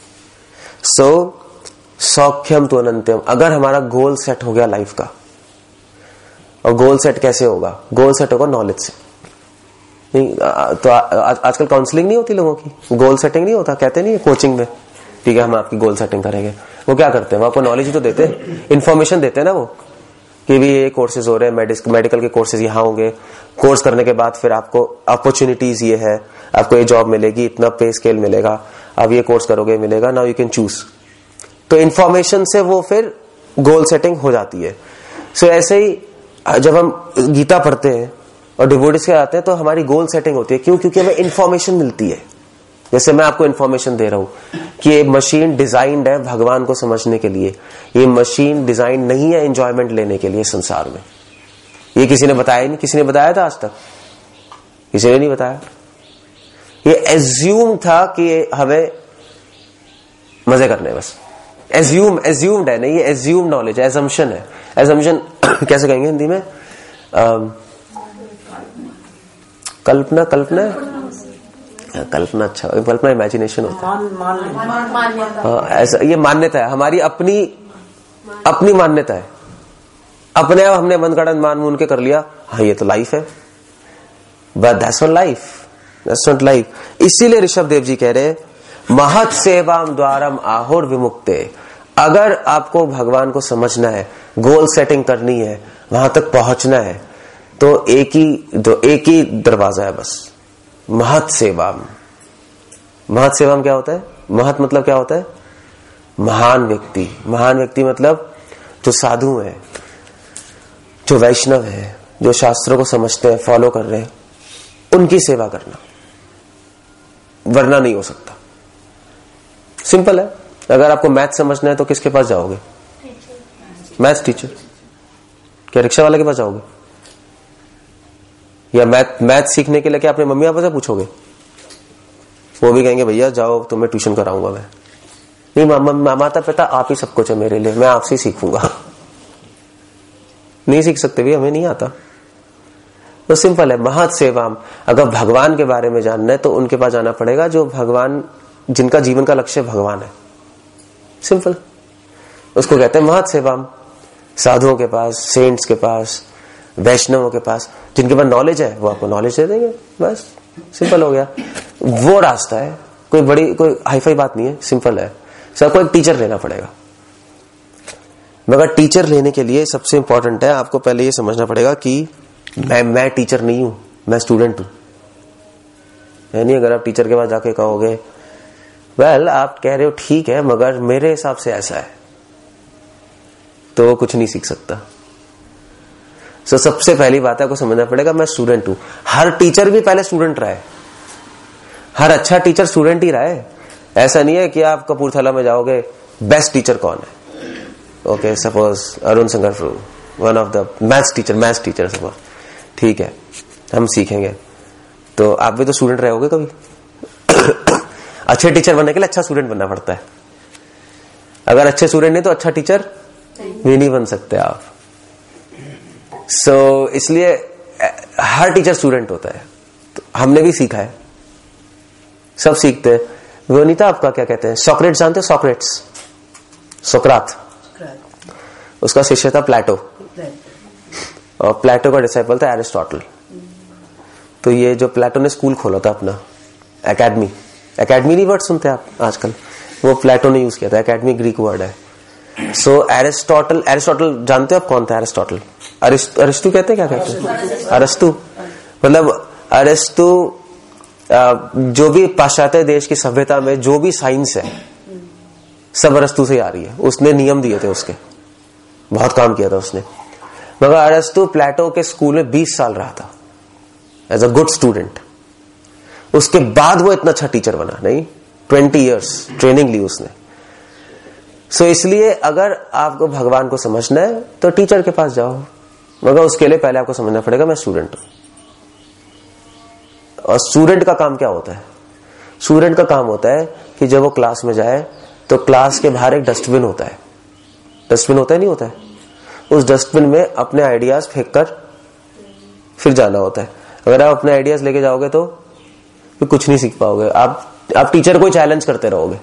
सौख्यम तो अनंत्यम। अगर हमारा गोल सेट हो गया लाइफ का, और गोल सेट कैसे होगा? गोल सेट होगा नॉलेज से। नहीं तो आजकल काउंसलिंग नहीं होती लोगों की, गोल सेटिंग नहीं होता, कहते नहीं कोचिंग में, ठीक है हम आपकी गोल सेटिंग करेंगे। वो क्या करते हैं, वो आपको नॉलेज ही तो देते हैं, इन्फॉर्मेशन देते हैं ना वो, कि भी ये कोर्सेज हो रहे हैं, मेडिकल के कोर्सेज यहाँ होंगे, कोर्स करने के बाद फिर आपको अपॉर्चुनिटीज ये है, आपको ये जॉब मिलेगी, इतना पे स्केल मिलेगा, आप ये कोर्स करोगे मिलेगा, नाउ यू कैन चूज। तो इन्फॉर्मेशन से वो फिर गोल सेटिंग हो जाती है। सो ऐसे ही जब हम गीता पढ़ते हैं और डिवोटीज के आते हैं तो हमारी गोल सेटिंग होती है। क्यों? क्योंकि हमें इन्फॉर्मेशन मिलती है। जैसे मैं आपको इन्फॉर्मेशन दे रहा हूं कि ये मशीन डिजाइंड है भगवान को समझने के लिए, ये मशीन डिजाइन नहीं है एंजॉयमेंट लेने के लिए संसार में। ये किसी ने बताया नहीं, किसी ने बताया था आज तक? किसी ने नहीं बताया। ये एज्यूम था कि हमें मजे करने, बस एज्यूम्ड है नहीं, ये एज्यूम नॉलेज है, एजम्पशन है। एजम्पशन कैसे कहेंगे हिंदी में? कल्पना अच्छा, कल्पना इमेजिनेशन होता है। ऐसा ये मान्यता है हमारी, अपनी मान्यता है। अपने आप हमने मनगढ़ंत मान मून के कर लिया, हाँ ये तो लाइफ है, but that's not life, that's not life. इसीलिए ऋषभ देव जी कह रहे महत् सेवाम द्वारम आहुर विमुक्ते। अगर आपको भगवान को समझना है, गोल सेटिंग करनी है, वहां तक पहुंचना है, तो एक ही दरवाजा है बस, महत् सेवाम। महत् सेवाम क्या होता है? महत् मतलब क्या होता है? महान व्यक्ति। महान व्यक्ति मतलब जो साधु है, जो वैष्णव है, जो शास्त्रों को समझते हैं, फॉलो कर रहे हैं, उनकी सेवा करना, वरना नहीं हो सकता। सिंपल है। अगर आपको मैथ समझना है तो किसके पास जाओगे? Maths teacher. क्या रिक्शा वाले के पास जाओगे? या मैथ सीखने के लिए क्या अपने मम्मी पापा से पूछोगे? वो भी कहेंगे भैया जाओ, तुम्हें ट्यूशन कराऊंगा मैं। नहीं, माता पिता आप ही सब कुछ है मेरे लिए, मैं आपसे ही सीखूंगा। नहीं सीख सकते भी, हमें नहीं आता। तो सिंपल है, महत् सेवाम। अगर भगवान के बारे में जानना है तो उनके पास जाना पड़ेगा जो भगवान, जिनका जीवन का लक्ष्य भगवान है। सिंपल, उसको कहते हैं महत् सेवाम। साधुओं के पास, सेंट्स के पास, वैष्णवों के पास, जिनके पास नॉलेज है वो आपको नॉलेज दे देंगे, बस सिंपल हो गया। वो रास्ता है, कोई हाईफाई बात नहीं है, सिंपल है। सबको एक टीचर लेना पड़ेगा, मगर टीचर लेने के लिए सबसे इंपॉर्टेंट है, आपको पहले ये समझना पड़ेगा कि मैं टीचर नहीं हूं, मैं स्टूडेंट हूं। यानी अगर आप टीचर के पास जाके कहोगे वेल आप कह रहे हो ठीक है मगर मेरे हिसाब से ऐसा है, तो वो कुछ नहीं सीख सकता। सो सबसे पहली बात है आपको समझना पड़ेगा मैं स्टूडेंट हूं। हर टीचर भी पहले स्टूडेंट रहा है, हर अच्छा टीचर स्टूडेंट ही रहा है। ऐसा नहीं है कि आप कपूरथला में जाओगे बेस्ट टीचर कौन है, ओके सपोज अरुण संगरफ्रू, one of the maths teacher suppose, ठीक है हम सीखेंगे, तो आप भी तो स्टूडेंट रहे होगे कभी। अच्छे टीचर बनने के लिए अच्छा स्टूडेंट बनना पड़ता है। अगर अच्छे स्टूडेंट नहीं तो अच्छा टीचर भी नहीं बन सकते आप। सो इसलिए हर टीचर स्टूडेंट होता है। तो हमने भी सीखा है, सब सीखते हैं। विनीता आपका क्या कहते हैं? सॉक्रेट्स जानते हो? सोक्रात, उसका शिष्य था प्लेटो, और प्लेटो का डिसाइपल था एरिस्टोटल। तो ये जो प्लेटो ने स्कूल खोला था अपना, एकेडमी नहीं वर्ड सुनते आप आजकल, वो प्लेटो ने यूज किया था। एकेडमी ग्रीक वर्ड है। सो एरिस्टोटल जानते हो आप कौन था? एरिस्टोटल, अरिस्तु कहते हैं, क्या कहते हैं? अरस्तु, मतलब अरस्तु जो भी पाश्चात्य देश की सभ्यता में जो भी साइंस है सब अरस्तु से ही आ रही है। उसने नियम दिए थे, उसके बहुत काम किया था उसने। मगर अरस्तु प्लेटो के स्कूल में 20 साल रहा था एज अ गुड स्टूडेंट। उसके बाद वो इतना अच्छा टीचर बना। नहीं, 20 इयर्स ट्रेनिंग ली उसने। सो इसलिए अगर आपको भगवान को समझना है तो टीचर के पास जाओ, मगर उसके लिए पहले आपको समझना पड़ेगा मैं स्टूडेंट हूं। और स्टूडेंट का काम क्या होता है? स्टूडेंट का काम होता है कि जब वो क्लास में जाए तो क्लास के बाहर एक डस्टबिन होता है। डस्टबिन होता है, नहीं होता है? उस डस्टबिन में अपने आइडियाज फेंक कर फिर जाना होता है। अगर आप अपने आइडियाज लेके जाओगे तो फिर कुछ नहीं सीख पाओगे। आप टीचर को चैलेंज करते रहोगे।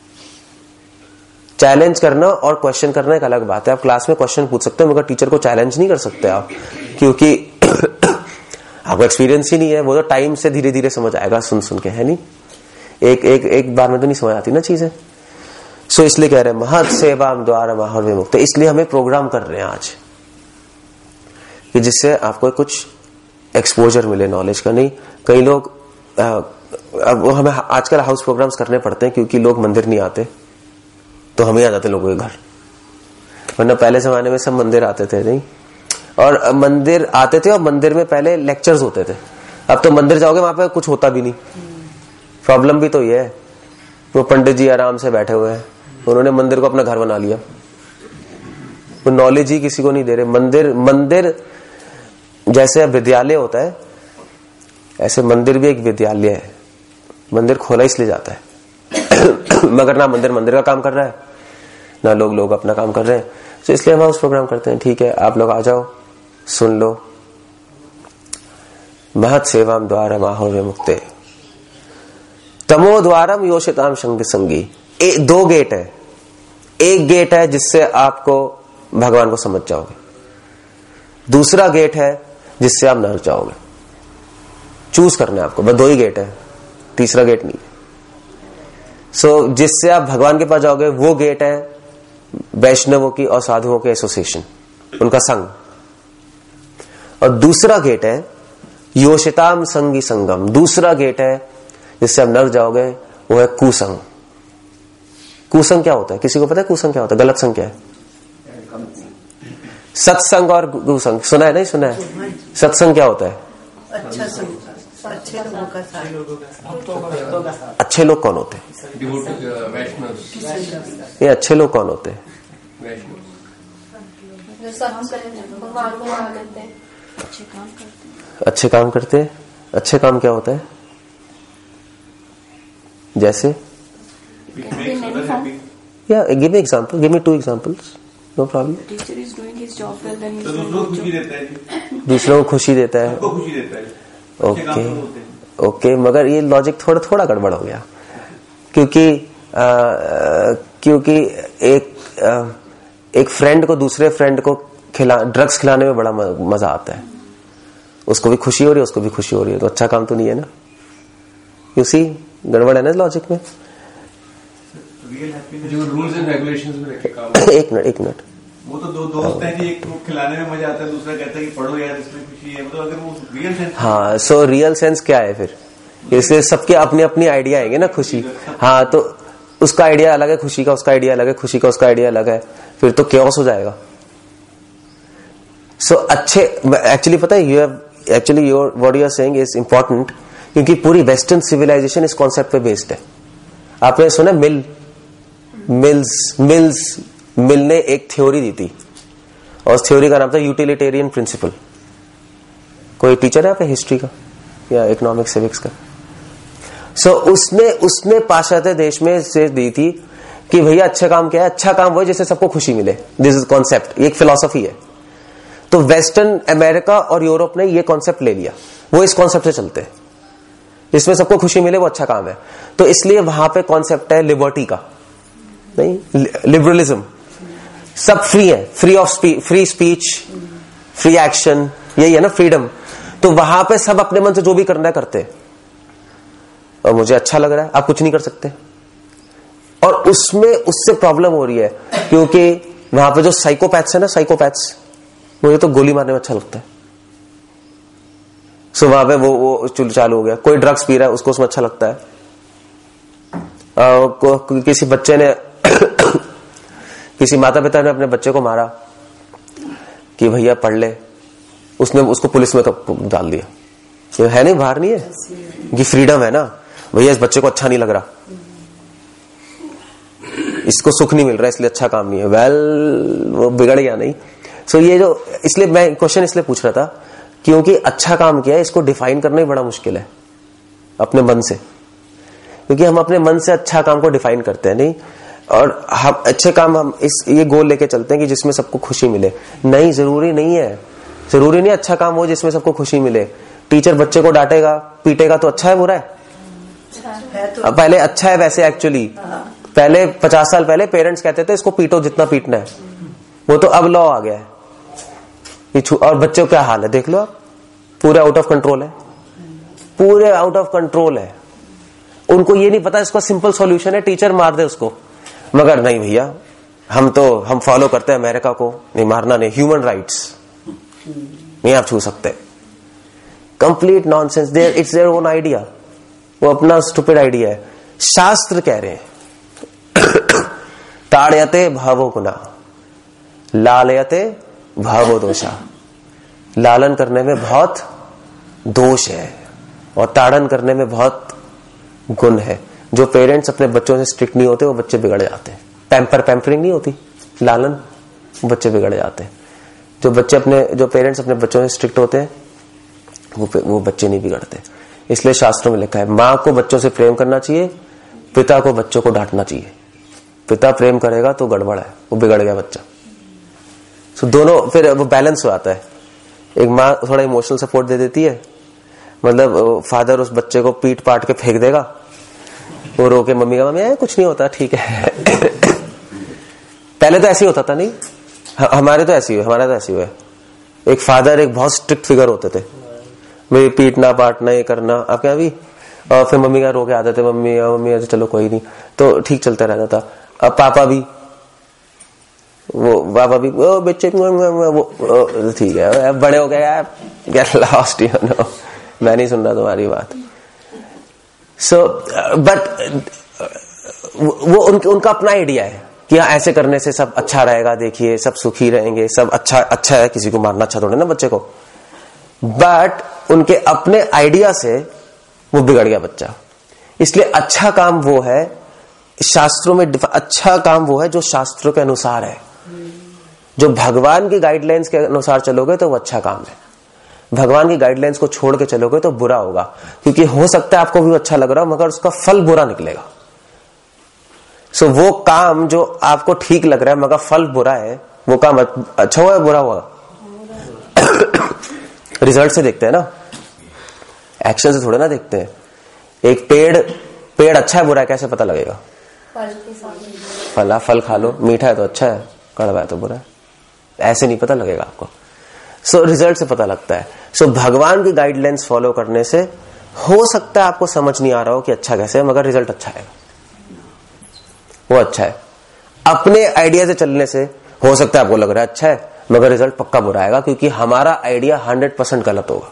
चैलेंज करना और क्वेश्चन करना एक अलग बात है। आप क्लास में क्वेश्चन पूछ सकते हो मगर टीचर को चैलेंज नहीं कर सकते आप, क्योंकि आपको एक्सपीरियंस ही नहीं है। वो तो टाइम से धीरे धीरे समझ आएगा, सुन के, है नहीं? एक बार में तो नहीं समझ आती ना चीजें। सो इसलिए कह रहे हैं महत् सेवाम द्वारम आहुर विमुक्ते। इसलिए हमें प्रोग्राम कर रहे हैं आज कि जिससे आपको कुछ एक्सपोजर मिले नॉलेज का। नहीं, कई लोग अब हमें आजकल हाउस प्रोग्राम्स करने पड़ते हैं क्योंकि लोग मंदिर नहीं आते, तो हम ही आ जाते लोगों के घर। वरना पहले जमाने में सब मंदिर आते थे, नहीं? और मंदिर आते थे और मंदिर में पहले लेक्चर्स होते थे। अब तो मंदिर जाओगे वहां पे कुछ होता भी नहीं। प्रॉब्लम भी तो ये है, वो पंडित जी आराम से बैठे हुए हैं, उन्होंने मंदिर को अपना घर बना लिया। वो नॉलेज ही किसी को नहीं दे रहे। मंदिर जैसे विद्यालय होता है ऐसे मंदिर भी एक विद्यालय है। मंदिर खोला इसलिए जाता है मगर ना मंदिर का काम कर रहा है, ना लोग अपना काम कर रहे हैं, तो इसलिए हम हाउस प्रोग्राम करते हैं। ठीक है, आप लोग आ जाओ, सुन लो। महत सेवाम द्वारम आहुर्य मुक्ते तमो द्वारम योषिताम संग संगी। 2 गेट है। एक गेट है जिससे आपको भगवान को समझ जाओगे, दूसरा गेट है जिससे आप नर जाओगे। चूज करना है आपको, बस 2 ही गेट है, तीसरा गेट नहीं। सो जिससे आप भगवान के पास जाओगे वो गेट है वैष्णवों की और साधुओं के एसोसिएशन, उनका संग। और दूसरा गेट है योषिताम संगी संगम। दूसरा गेट है जिससे आप नर जाओगे, वो है कुसंग। कुसंग क्या होता है? किसी को पता है कुसंग क्या होता है? गलत संग क्या है? सत्संग और कुसंग सुना है? नहीं सुना है? सत्संग क्या होता है? अच्छा संग, अच्छे लोगों का साथ। अच्छे लोग कौन होते हैं? ये अच्छे लोग कौन होते हैं? अच्छे काम करते हैं। अच्छे काम क्या होता है? जैसे या give me example, give me 2 examples, no problem. Teacher is doing his job well, then दूसरों को खुशी देता है, दूसरों को खुशी देता है। खुशी देता है। ओके ओके, मगर ये लॉजिक थोड़ा गड़बड़ हो गया, क्योंकि एक फ्रेंड को दूसरे फ्रेंड को ड्रग्स खिलाने में बड़ा मजा आता है। उसको भी खुशी हो रही है, उसको भी खुशी हो रही है, तो अच्छा काम तो नहीं है ना। यू सी, गड़बड़ है ना लॉजिक में। जो रूल्स एंड रेगुलेशंस में रखे काम। एक मिनट वो तो 2 दोस्त हैं कि एक को खिलाने में मजा आता है, दूसरा कहता है कि पढ़ो यार इसमें खुशी है, मतलब अगर वो रियल सेंस। हाँ, सो रियल सेंस क्या है फिर? इसलिए सबके अपनी अपनी आइडिया आएंगे ना खुशी। हाँ, तो उसका आइडिया अलग है खुशी का, उसका आइडिया अलग है खुशी का, उसका आइडिया अलग है, फिर तो केओस हो जाएगा। सो अच्छे एक्चुअली पता है, your what you are saying is important, क्योंकि पूरी वेस्टर्न सिविलाइजेशन इस कॉन्सेप्ट पे बेस्ड है। आपने सुना मिल ने एक थ्योरी दी थी, और उस थ्योरी का नाम था यूटिलिटेरियन प्रिंसिपल। कोई टीचर है आप हिस्ट्री का या इकोनॉमिक्स सिविक्स का? सो उसने पाश्चात्य देश में से दी थी कि भैया अच्छा काम क्या है? अच्छा काम वो है जिससे सबको खुशी मिले। दिस इज कॉन्सेप्ट, एक फिलॉसफी है। तो वेस्टर्न अमेरिका और यूरोप ने ये कॉन्सेप्ट ले लिया, वो इस कॉन्सेप्ट से चलते हैं, जिसमें सबको खुशी मिले वो अच्छा काम है। तो इसलिए वहां पे कॉन्सेप्ट है लिबर्टी का, नहीं लिबरलिज्म। सब फ्री है, फ्री स्पीच, फ्री एक्शन, यही है ना फ्रीडम। तो वहां पे सब अपने मन से जो भी करना है करते हैं, और मुझे अच्छा लग रहा है, आप कुछ नहीं कर सकते। और उससे प्रॉब्लम हो रही है, क्योंकि वहां पे जो साइकोपैथ्स है ना, साइकोपैथ्स, मुझे तो गोली मारने में अच्छा लगता है। सो वहां पे वो चालू हो गया। कोई ड्रग्स पी रहा है, उसको उसमें अच्छा लगता है। किसी बच्चे ने किसी माता पिता ने अपने बच्चे को मारा कि भैया पढ़ ले, उसने उसको पुलिस में डाल दिया। ये है नहीं, बाहर नहीं है, ये फ्रीडम है ना भैया। इस बच्चे को अच्छा नहीं लग रहा, इसको सुख नहीं मिल रहा, इसलिए अच्छा काम नहीं है। वो बिगड़ गया नहीं। सो ये जो, इसलिए मैं क्वेश्चन इसलिए पूछ रहा था क्योंकि अच्छा काम क्या है इसको डिफाइन करना ही बड़ा मुश्किल है अपने मन से, क्योंकि हम अपने मन से अच्छा काम को डिफाइन करते हैं नहीं। और हम अच्छे काम हम ये गोल लेके चलते हैं कि जिसमें सबको खुशी मिले। नहीं, जरूरी नहीं है, जरूरी नहीं अच्छा काम हो जिसमें सबको खुशी मिले। टीचर बच्चे को डांटेगा पीटेगा तो अच्छा है बुरा है? पहले अच्छा है वैसे एक्चुअली। पहले 50 साल पहले पेरेंट्स कहते थे इसको पीटो जितना पीटना है, वो तो अब लॉ आ गया है। और बच्चों का क्या हाल है देख लो आप, पूरे आउट ऑफ कंट्रोल है, पूरे आउट ऑफ कंट्रोल है। उनको ये नहीं पता इसका सिंपल सॉल्यूशन है टीचर मार दे उसको, मगर नहीं भैया हम फॉलो करते हैं अमेरिका को, नहीं मारना नहीं, ह्यूमन राइट्स नहीं आप छू सकते। Complete nonsense, it's their own idea, वो अपना स्टूपिड आइडिया है। शास्त्र कह रहे हैं ताड़यते भावो गुना लालयते भावो दोषा। लालन करने में बहुत दोष है और ताड़न करने में बहुत गुण है। जो पेरेंट्स अपने बच्चों से स्ट्रिक्ट नहीं होते वो बच्चे बिगड़ जाते हैं। पैम्परिंग नहीं होती, लालन, बच्चे बिगड़ जाते हैं। जो पेरेंट्स अपने बच्चों से स्ट्रिक्ट होते हैं वो बच्चे नहीं बिगड़ते। इसलिए शास्त्रों में लिखा है माँ को बच्चों से प्रेम करना चाहिए, पिता को बच्चों को डांटना चाहिए। पिता प्रेम करेगा तो गड़बड़ है, वो बिगड़ गया बच्चा। तो दोनों फिर वो बैलेंस हो आता है। एक माँ थोड़ा इमोशनल सपोर्ट दे देती है, मतलब फादर उस बच्चे को पीट पाट के फेंक देगा, वो रो के मम्मी कुछ नहीं होता ठीक है। पहले तो ऐसे ही होता था, नहीं हमारा तो ऐसे हुआ है। एक फादर एक बहुत स्ट्रिक्ट फिगर होते थे, भाई पीटना पाटना ये करना आपके यहाँ भी, और फिर मम्मी का रो के आते थे, मम्मी ऐसे चलो कोई नहीं, तो ठीक चलता रहता था। अब पापा भी वो बच्चे वो ठीक है, अब बड़े हो गए यार, गेट लॉस्ट यू नो, मैं नहीं सुन रहा तुम्हारी बात। सो बट वो उनका अपना आइडिया है कि हाँ ऐसे करने से सब अच्छा रहेगा, देखिए सब सुखी रहेंगे, सब अच्छा है, किसी को मारना अच्छा थोड़ा ना बच्चे को। बट उनके अपने आइडिया से वो बिगड़ गया बच्चा। इसलिए अच्छा काम वो है, शास्त्रों में अच्छा काम वो है जो शास्त्रों के अनुसार है। जो भगवान की गाइडलाइंस के अनुसार चलोगे तो वो अच्छा काम है, भगवान की गाइडलाइंस को छोड़ के चलोगे तो बुरा होगा, क्योंकि हो सकता है आपको भी अच्छा लग रहा हो मगर उसका फल बुरा निकलेगा। सो वो काम जो आपको ठीक लग रहा है मगर फल बुरा है, वो काम अच्छा हुआ है बुरा हुआ? रिजल्ट से देखते हैं ना, एक्शन से थोड़े ना देखते हैं। एक पेड़ अच्छा है बुरा है कैसे पता लगेगा? फल खा लो, मीठा है तो अच्छा है, कड़वा है तो बुरा है, ऐसे नहीं पता लगेगा आपको। सो रिजल्ट से पता लगता है। सो भगवान की गाइडलाइंस फॉलो करने से हो सकता है आपको समझ नहीं आ रहा हो कि अच्छा कैसे है, मगर रिजल्ट अच्छा है, वो अच्छा है। अपने आइडिया से चलने से हो सकता है आपको लग रहा है अच्छा है मगर रिजल्ट पक्का बुरा आएगा, क्योंकि हमारा आइडिया 100% गलत होगा।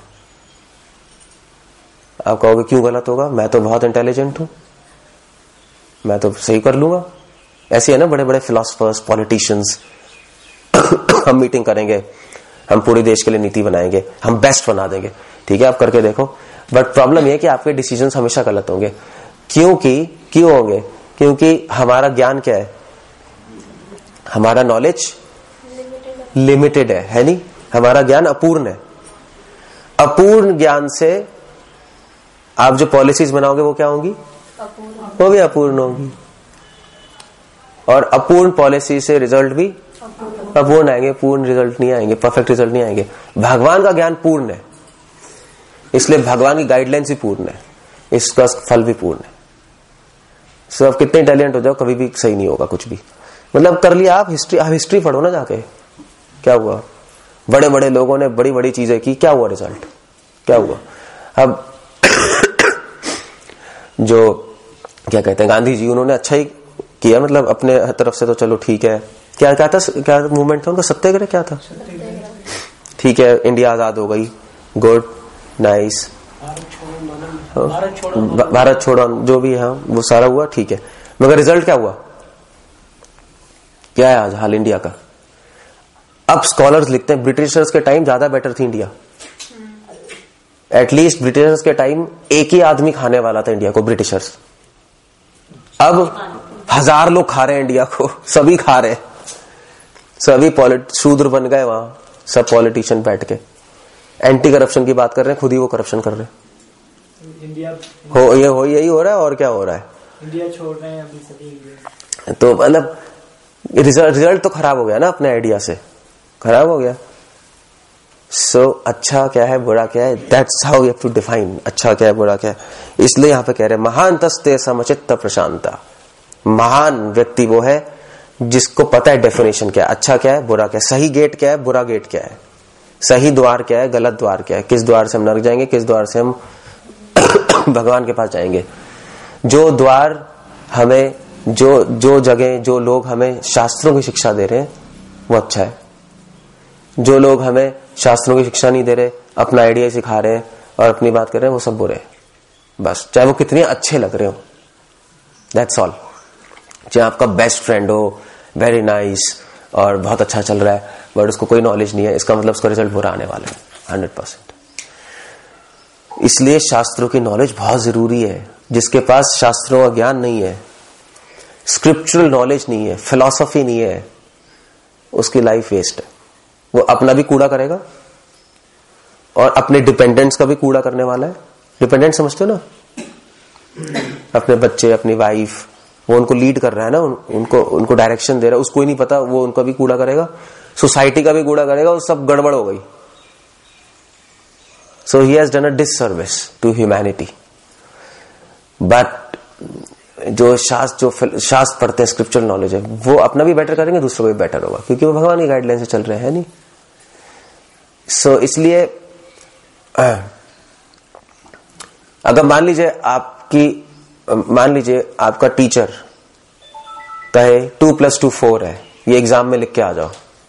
आप कहोगे क्यों गलत होगा? मैं तो बहुत इंटेलिजेंट हूं, मैं तो सही कर लूंगा। ऐसे है ना बड़े बड़े फिलोसफर्स, पॉलिटिशियंस। हम मीटिंग करेंगे, हम पूरे देश के लिए नीति बनाएंगे, हम बेस्ट बना देंगे, ठीक है आप करके देखो। बट प्रॉब्लम यह कि आपके डिसीजंस हमेशा गलत होंगे। क्यों होंगे? क्योंकि हमारा ज्ञान क्या है? हमारा नॉलेज लिमिटेड है नहीं? हमारा ज्ञान अपूर्ण है। अपूर्ण ज्ञान से आप जो पॉलिसीज बनाओगे वो क्या होंगी? वो भी अपूर्ण होंगी। और अपूर्ण पॉलिसी से रिजल्ट भी अपूर्ण आएंगे, पूर्ण रिजल्ट नहीं आएंगे, परफेक्ट रिजल्ट नहीं आएंगे। भगवान का ज्ञान पूर्ण है, इसलिए भगवान की गाइडलाइंस भी पूर्ण है, इसका फल भी पूर्ण है। सो आप कितने इंटेलिजेंट हो जाओ कभी भी सही नहीं होगा कुछ भी। मतलब कर लिया आप हिस्ट्री पढ़ो ना जाके, क्या हुआ? बड़े बड़े लोगों ने बड़ी बड़ी चीजें की, क्या हुआ रिजल्ट? क्या हुआ? अब जो क्या कहते हैं गांधी जी, उन्होंने अच्छा ही किया, मतलब अपने तरफ से तो चलो ठीक है। क्या था, क्या मूवमेंट था उनका? सत्याग्रह क्या था? ठीक है, इंडिया आजाद हो गई, गुड, नाइस, भारत छोड़ो जो भी है वो सारा हुआ, ठीक है। मगर रिजल्ट क्या हुआ? क्या है आज हाल इंडिया का? अब स्कॉलर्स लिखते हैं ब्रिटिशर्स के टाइम ज्यादा बेटर थी इंडिया। एटलीस्ट ब्रिटिशर्स के टाइम एक ही आदमी खाने वाला था इंडिया को, ब्रिटिशर्स। अब 1000 लोग खा रहे हैं इंडिया को, सभी खा रहे हैं, सभी शूद्र बन गए वहां, सब पॉलिटिशियन बैठ के एंटी करप्शन की बात कर रहे हैं, खुद ही वो करप्शन कर रहे हैं। इंडिया यही हो रहा है, और क्या हो रहा है? इंडिया छोड़ रहे हैं अभी सभी। तो मतलब रिजल्ट तो खराब हो गया ना, अपने आइडिया से खराब हो गया। सो अच्छा क्या है बुरा क्या है, that's how you have to define अच्छा क्या है बुरा क्या है। इसलिए यहां पे कह रहे महान तस्ते समचित्त प्रशांता। महान व्यक्ति वो है जिसको पता है डेफिनेशन क्या है, अच्छा क्या है बुरा क्या है, सही गेट क्या है बुरा गेट क्या है, सही द्वार क्या है गलत द्वार क्या है, किस द्वार से हम नरक जाएंगे, किस द्वार से हम भगवान के पास जाएंगे। जो द्वार हमें जो जगह जो लोग हमें शास्त्रों की शिक्षा दे रहे हैं वो अच्छा है। जो लोग हमें शास्त्रों की शिक्षा नहीं दे रहे, अपना आइडिया सिखा रहे हैं और अपनी बात कर रहे हैं, वो सब बुरे हैं। बस चाहे वो कितने अच्छे लग रहे हो, दैट्स ऑल। चाहे आपका बेस्ट फ्रेंड हो, वेरी नाइस और बहुत अच्छा चल रहा है, बट उसको कोई नॉलेज नहीं है, इसका मतलब उसका रिजल्ट बुरा आने वाला है 100%। इसलिए शास्त्रों की नॉलेज बहुत जरूरी है। जिसके पास शास्त्रों का ज्ञान नहीं है, स्क्रिप्चुरल नॉलेज नहीं है, फिलॉसफी नहीं है, उसकी लाइफ वेस्ट है। वो अपना भी कूड़ा करेगा और अपने डिपेंडेंट्स का भी कूड़ा करने वाला है। डिपेंडेंट समझते हो ना? अपने बच्चे, अपनी वाइफ, वो उनको लीड कर रहा है ना, उनको डायरेक्शन दे रहा है, उसको ही नहीं पता, वो उनका भी कूड़ा करेगा, सोसाइटी का भी कूड़ा करेगा, वो सब गड़बड़ हो गई। So he has done a disservice to humanity. But जो शास्त्र पढ़ते हैं, स्क्रिप्चुरल नॉलेज है, वो अपना भी बेटर करेंगे, दूसरों को भी बेटर होगा, क्योंकि वो भगवान की गाइडलाइन से चल रहे हैं नहीं। सो इसलिए अगर मान लीजिए आपका टीचर कहे 2+2 4 है, ये एग्जाम में लिख के आ जाओ,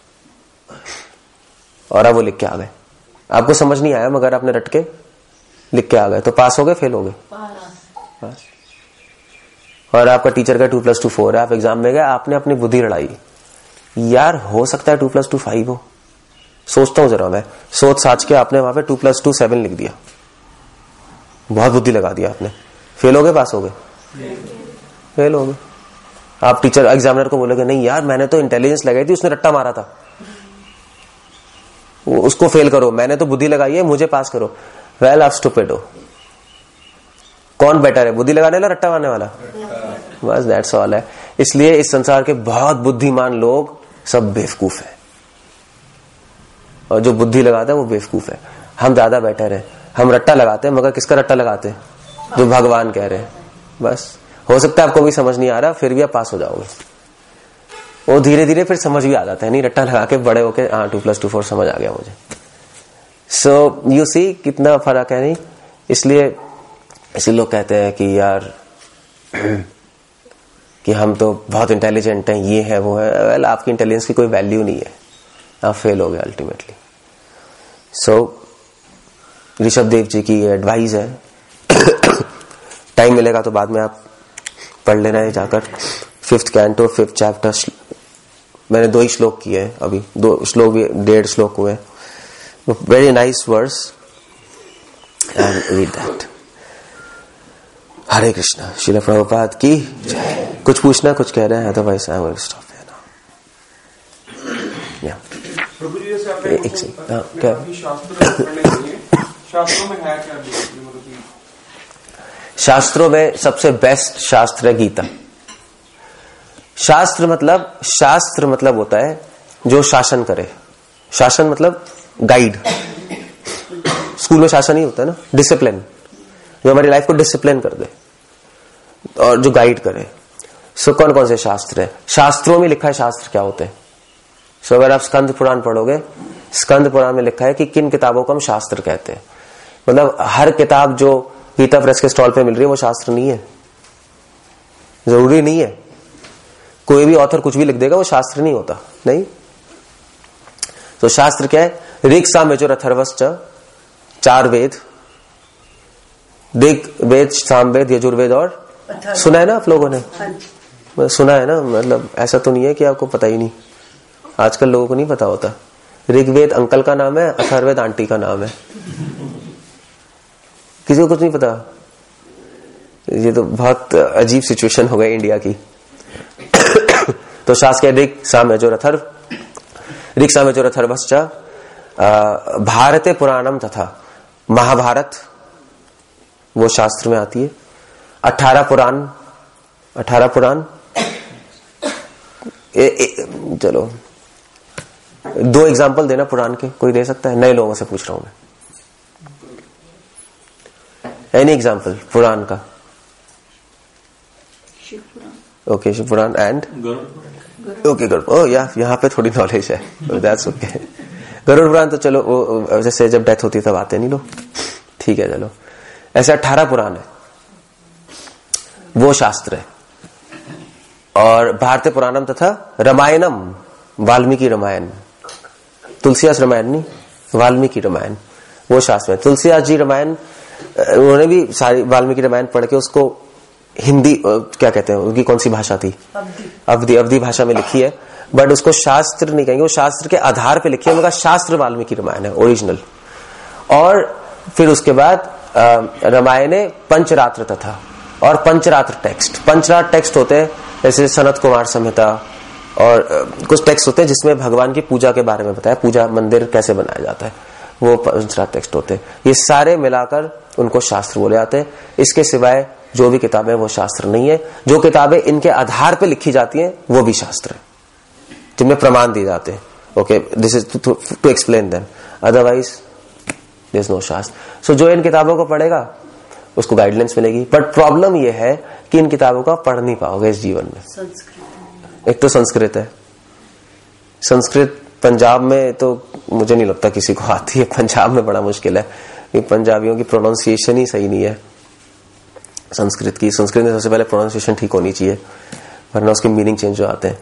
और अब वो लिख के आ गए, आपको समझ नहीं आया मगर आपने रट के लिख के आ गए, तो पास हो गए फेल हो गए? पास। और आपका टीचर का 2+2 4 है, आप एग्जाम में गए, आपने अपनी बुद्धि लड़ाई, यार हो सकता है 2+2 5 हो, सोचता हूं जरा, मैं सोच साच के आपने वहां पे 2+2 7 लिख दिया, बहुत बुद्धि लगा दिया आपने, फेल हो गए पास हो गए? फेल हो गए। आप टीचर एग्जामिनर को बोलोगे नहीं यार मैंने तो इंटेलिजेंस लगाई थी, उसने रट्टा मारा था, उसको फेल करो, मैंने तो बुद्धि लगाई है, मुझे पास करो। वेल आप स्टूपिड हो। कौन बेटर है, बुद्धि लगाने वाला रट्टा मारने वाला? बस दैट्स ऑल है। इसलिए इस संसार के बहुत बुद्धिमान लोग सब बेवकूफ है, और जो बुद्धि लगाता है वो बेवकूफ है। हम ज्यादा बेटर है, हम रट्टा लगाते हैं, मगर किसका रट्टा लगाते हैं? जो भगवान कह रहे हैं। बस हो सकता है आपको भी समझ नहीं आ रहा, फिर भी आप पास हो जाओगे। वो धीरे धीरे फिर समझ भी आ जाता है, नहीं रट्टा लगा के बड़े होके 2+2 4 समझ आ गया मुझे। सो यू सी कितना फर्क है नहीं। इसलिए लोग कहते हैं कि यार कि हम तो बहुत इंटेलिजेंट हैं, ये है वो है। वेल आपकी इंटेलिजेंस की कोई वैल्यू नहीं है, आप फेल हो गए अल्टीमेटली। सो ऋषभ देव जी की एडवाइस है, टाइम मिलेगा तो बाद में आप पढ़ लेना है जाकर, 5th कैंटो 5th चैप्टर। मैंने 2 ही श्लोक किए हैं अभी, 2 श्लोक भी 1.5 श्लोक हुए। Very nice verse, and read that. Hare Krishna. Srila Prabhupada की जय। कुछ पूछना, कुछ कह रहे हैं? Otherwise I will stop here now. Prabhu ji जैसे आपने क्या शास्त्रों में है क्या? शास्त्रों में सबसे बेस्ट शास्त्र है गीता। शास्त्र मतलब होता है जो शासन करे। शासन मतलब गाइड। स्कूल में शासन ही होता है ना, डिसिप्लिन, जो हमारी लाइफ को डिसिप्लिन कर दे और जो गाइड करे। सो कौन कौन से शास्त्र है? शास्त्रों में लिखा है शास्त्र क्या होते हैं। सो अगर आप स्कंद पुराण पढ़ोगे, स्कंद पुराण में लिखा है कि किन किताबों को हम शास्त्र कहते हैं। मतलब हर किताब जो गीता प्रेस के स्टॉल पे मिल रही है वो शास्त्र नहीं है, जरूरी नहीं है। कोई भी ऑथर कुछ भी लिख देगा वो शास्त्र नहीं होता, नहीं। तो शास्त्र क्या है? ऋग साम यजुर अथर्वश्च, 4 वेद, ऋग वेद, सामवेद, यजुर्वेद और सुना है ना आप लोगों ने? सुना है ना, मतलब ऐसा तो नहीं है कि आपको पता ही नहीं। आजकल लोगों को नहीं पता होता। ऋग्वेद अंकल का नाम है, अथर्ववेद आंटी का नाम है, किसी को कुछ नहीं पता। ये तो बहुत अजीब सिचुएशन हो गई इंडिया की। तो शास्त्र के ऋग साम यजुर अथर्व, ऋग साम यजुर अथर्वश्च, भारते पुराणम तथा महाभारत वो शास्त्र में आती है। 18 पुराण चलो 2 एग्जाम्पल देना पुराण के, कोई दे सकता है? नए लोगों से पूछ रहा हूं मैं, एनी एग्जाम्पल पुराण का? Okay, Shiva Purana and okay Garuda. यहाँ पे थोड़ी नॉलेज है, दैट्स ओके। गरुड़ पुराण तो चलो वो जैसे जब डेथ होती है तब आते नहीं लोग, ठीक है चलो। ऐसे 18 पुराण है, वो शास्त्र है। और भारतीय पुराणम तथा रामायणम, वाल्मीकि रामायण, तुलसीदास रामायण नहीं, वाल्मीकि रामायण वो शास्त्र है। तुलसीदास जी रामायण उन्होंने भी सारी वाल्मीकि रामायण पढ़ के उसको हिंदी क्या कहते हैं, उनकी कौन सी भाषा थी? अवधी भाषा में लिखी है, बट उसको शास्त्र नहीं कहेंगे, वो शास्त्र के आधार पे लिखी है, मगर शास्त्र वाल्मीकि रामायण है ओरिजिनल। और फिर उसके बाद रामायणे पंचरात्र तथा, और पंचरात्र टेक्स्ट होते हैं जैसे सनत कुमार संहिता, और कुछ टेक्स्ट होते हैं जिसमें भगवान की पूजा के बारे में बताया, पूजा मंदिर कैसे बनाया जाता है, वो पंचरात्र टेक्स्ट होते हैं। ये सारे मिलाकर उनको शास्त्र बोले जाते हैं। इसके सिवाय जो भी किताबें वो शास्त्र नहीं है। जो किताबें इनके आधार पे लिखी जाती हैं वो भी शास्त्र है, जिनमें प्रमाण दिए जाते हैं। Okay, this is to explain them, otherwise there is no shastra. So जो इन किताबों को पढ़ेगा उसको गाइडलाइंस मिलेगी, बट प्रॉब्लम ये है कि इन किताबों को पढ़ नहीं पाओगे इस जीवन में। एक तो संस्कृत है, संस्कृत पंजाब में तो मुझे नहीं लगता किसी को आती है, पंजाब में बड़ा मुश्किल है, क्योंकि पंजाबियों की प्रोनाउंसिएशन ही सही नहीं है संस्कृत की। संस्कृत में सबसे पहले प्रोनाउंसिएशन ठीक होनी चाहिए, वरना उसके मीनिंग चेंज हो जाते हैं।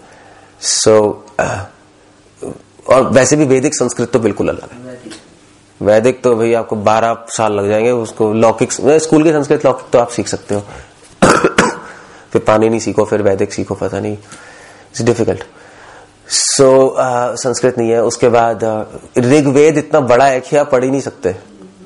और वैसे भी वैदिक संस्कृत तो बिल्कुल अलग है। वैदिक तो भाई आपको 12 साल लग जाएंगे उसको। लौकिक स्कूल की संस्कृत लौकिक तो आप सीख सकते हो फिर पाणिनि सीखो, फिर वैदिक सीखो, पता नहीं, इट्स डिफिकल्ट। संस्कृत नहीं है। उसके बाद ऋग्वेद इतना बड़ा है कि आप पढ़ ही नहीं सकते।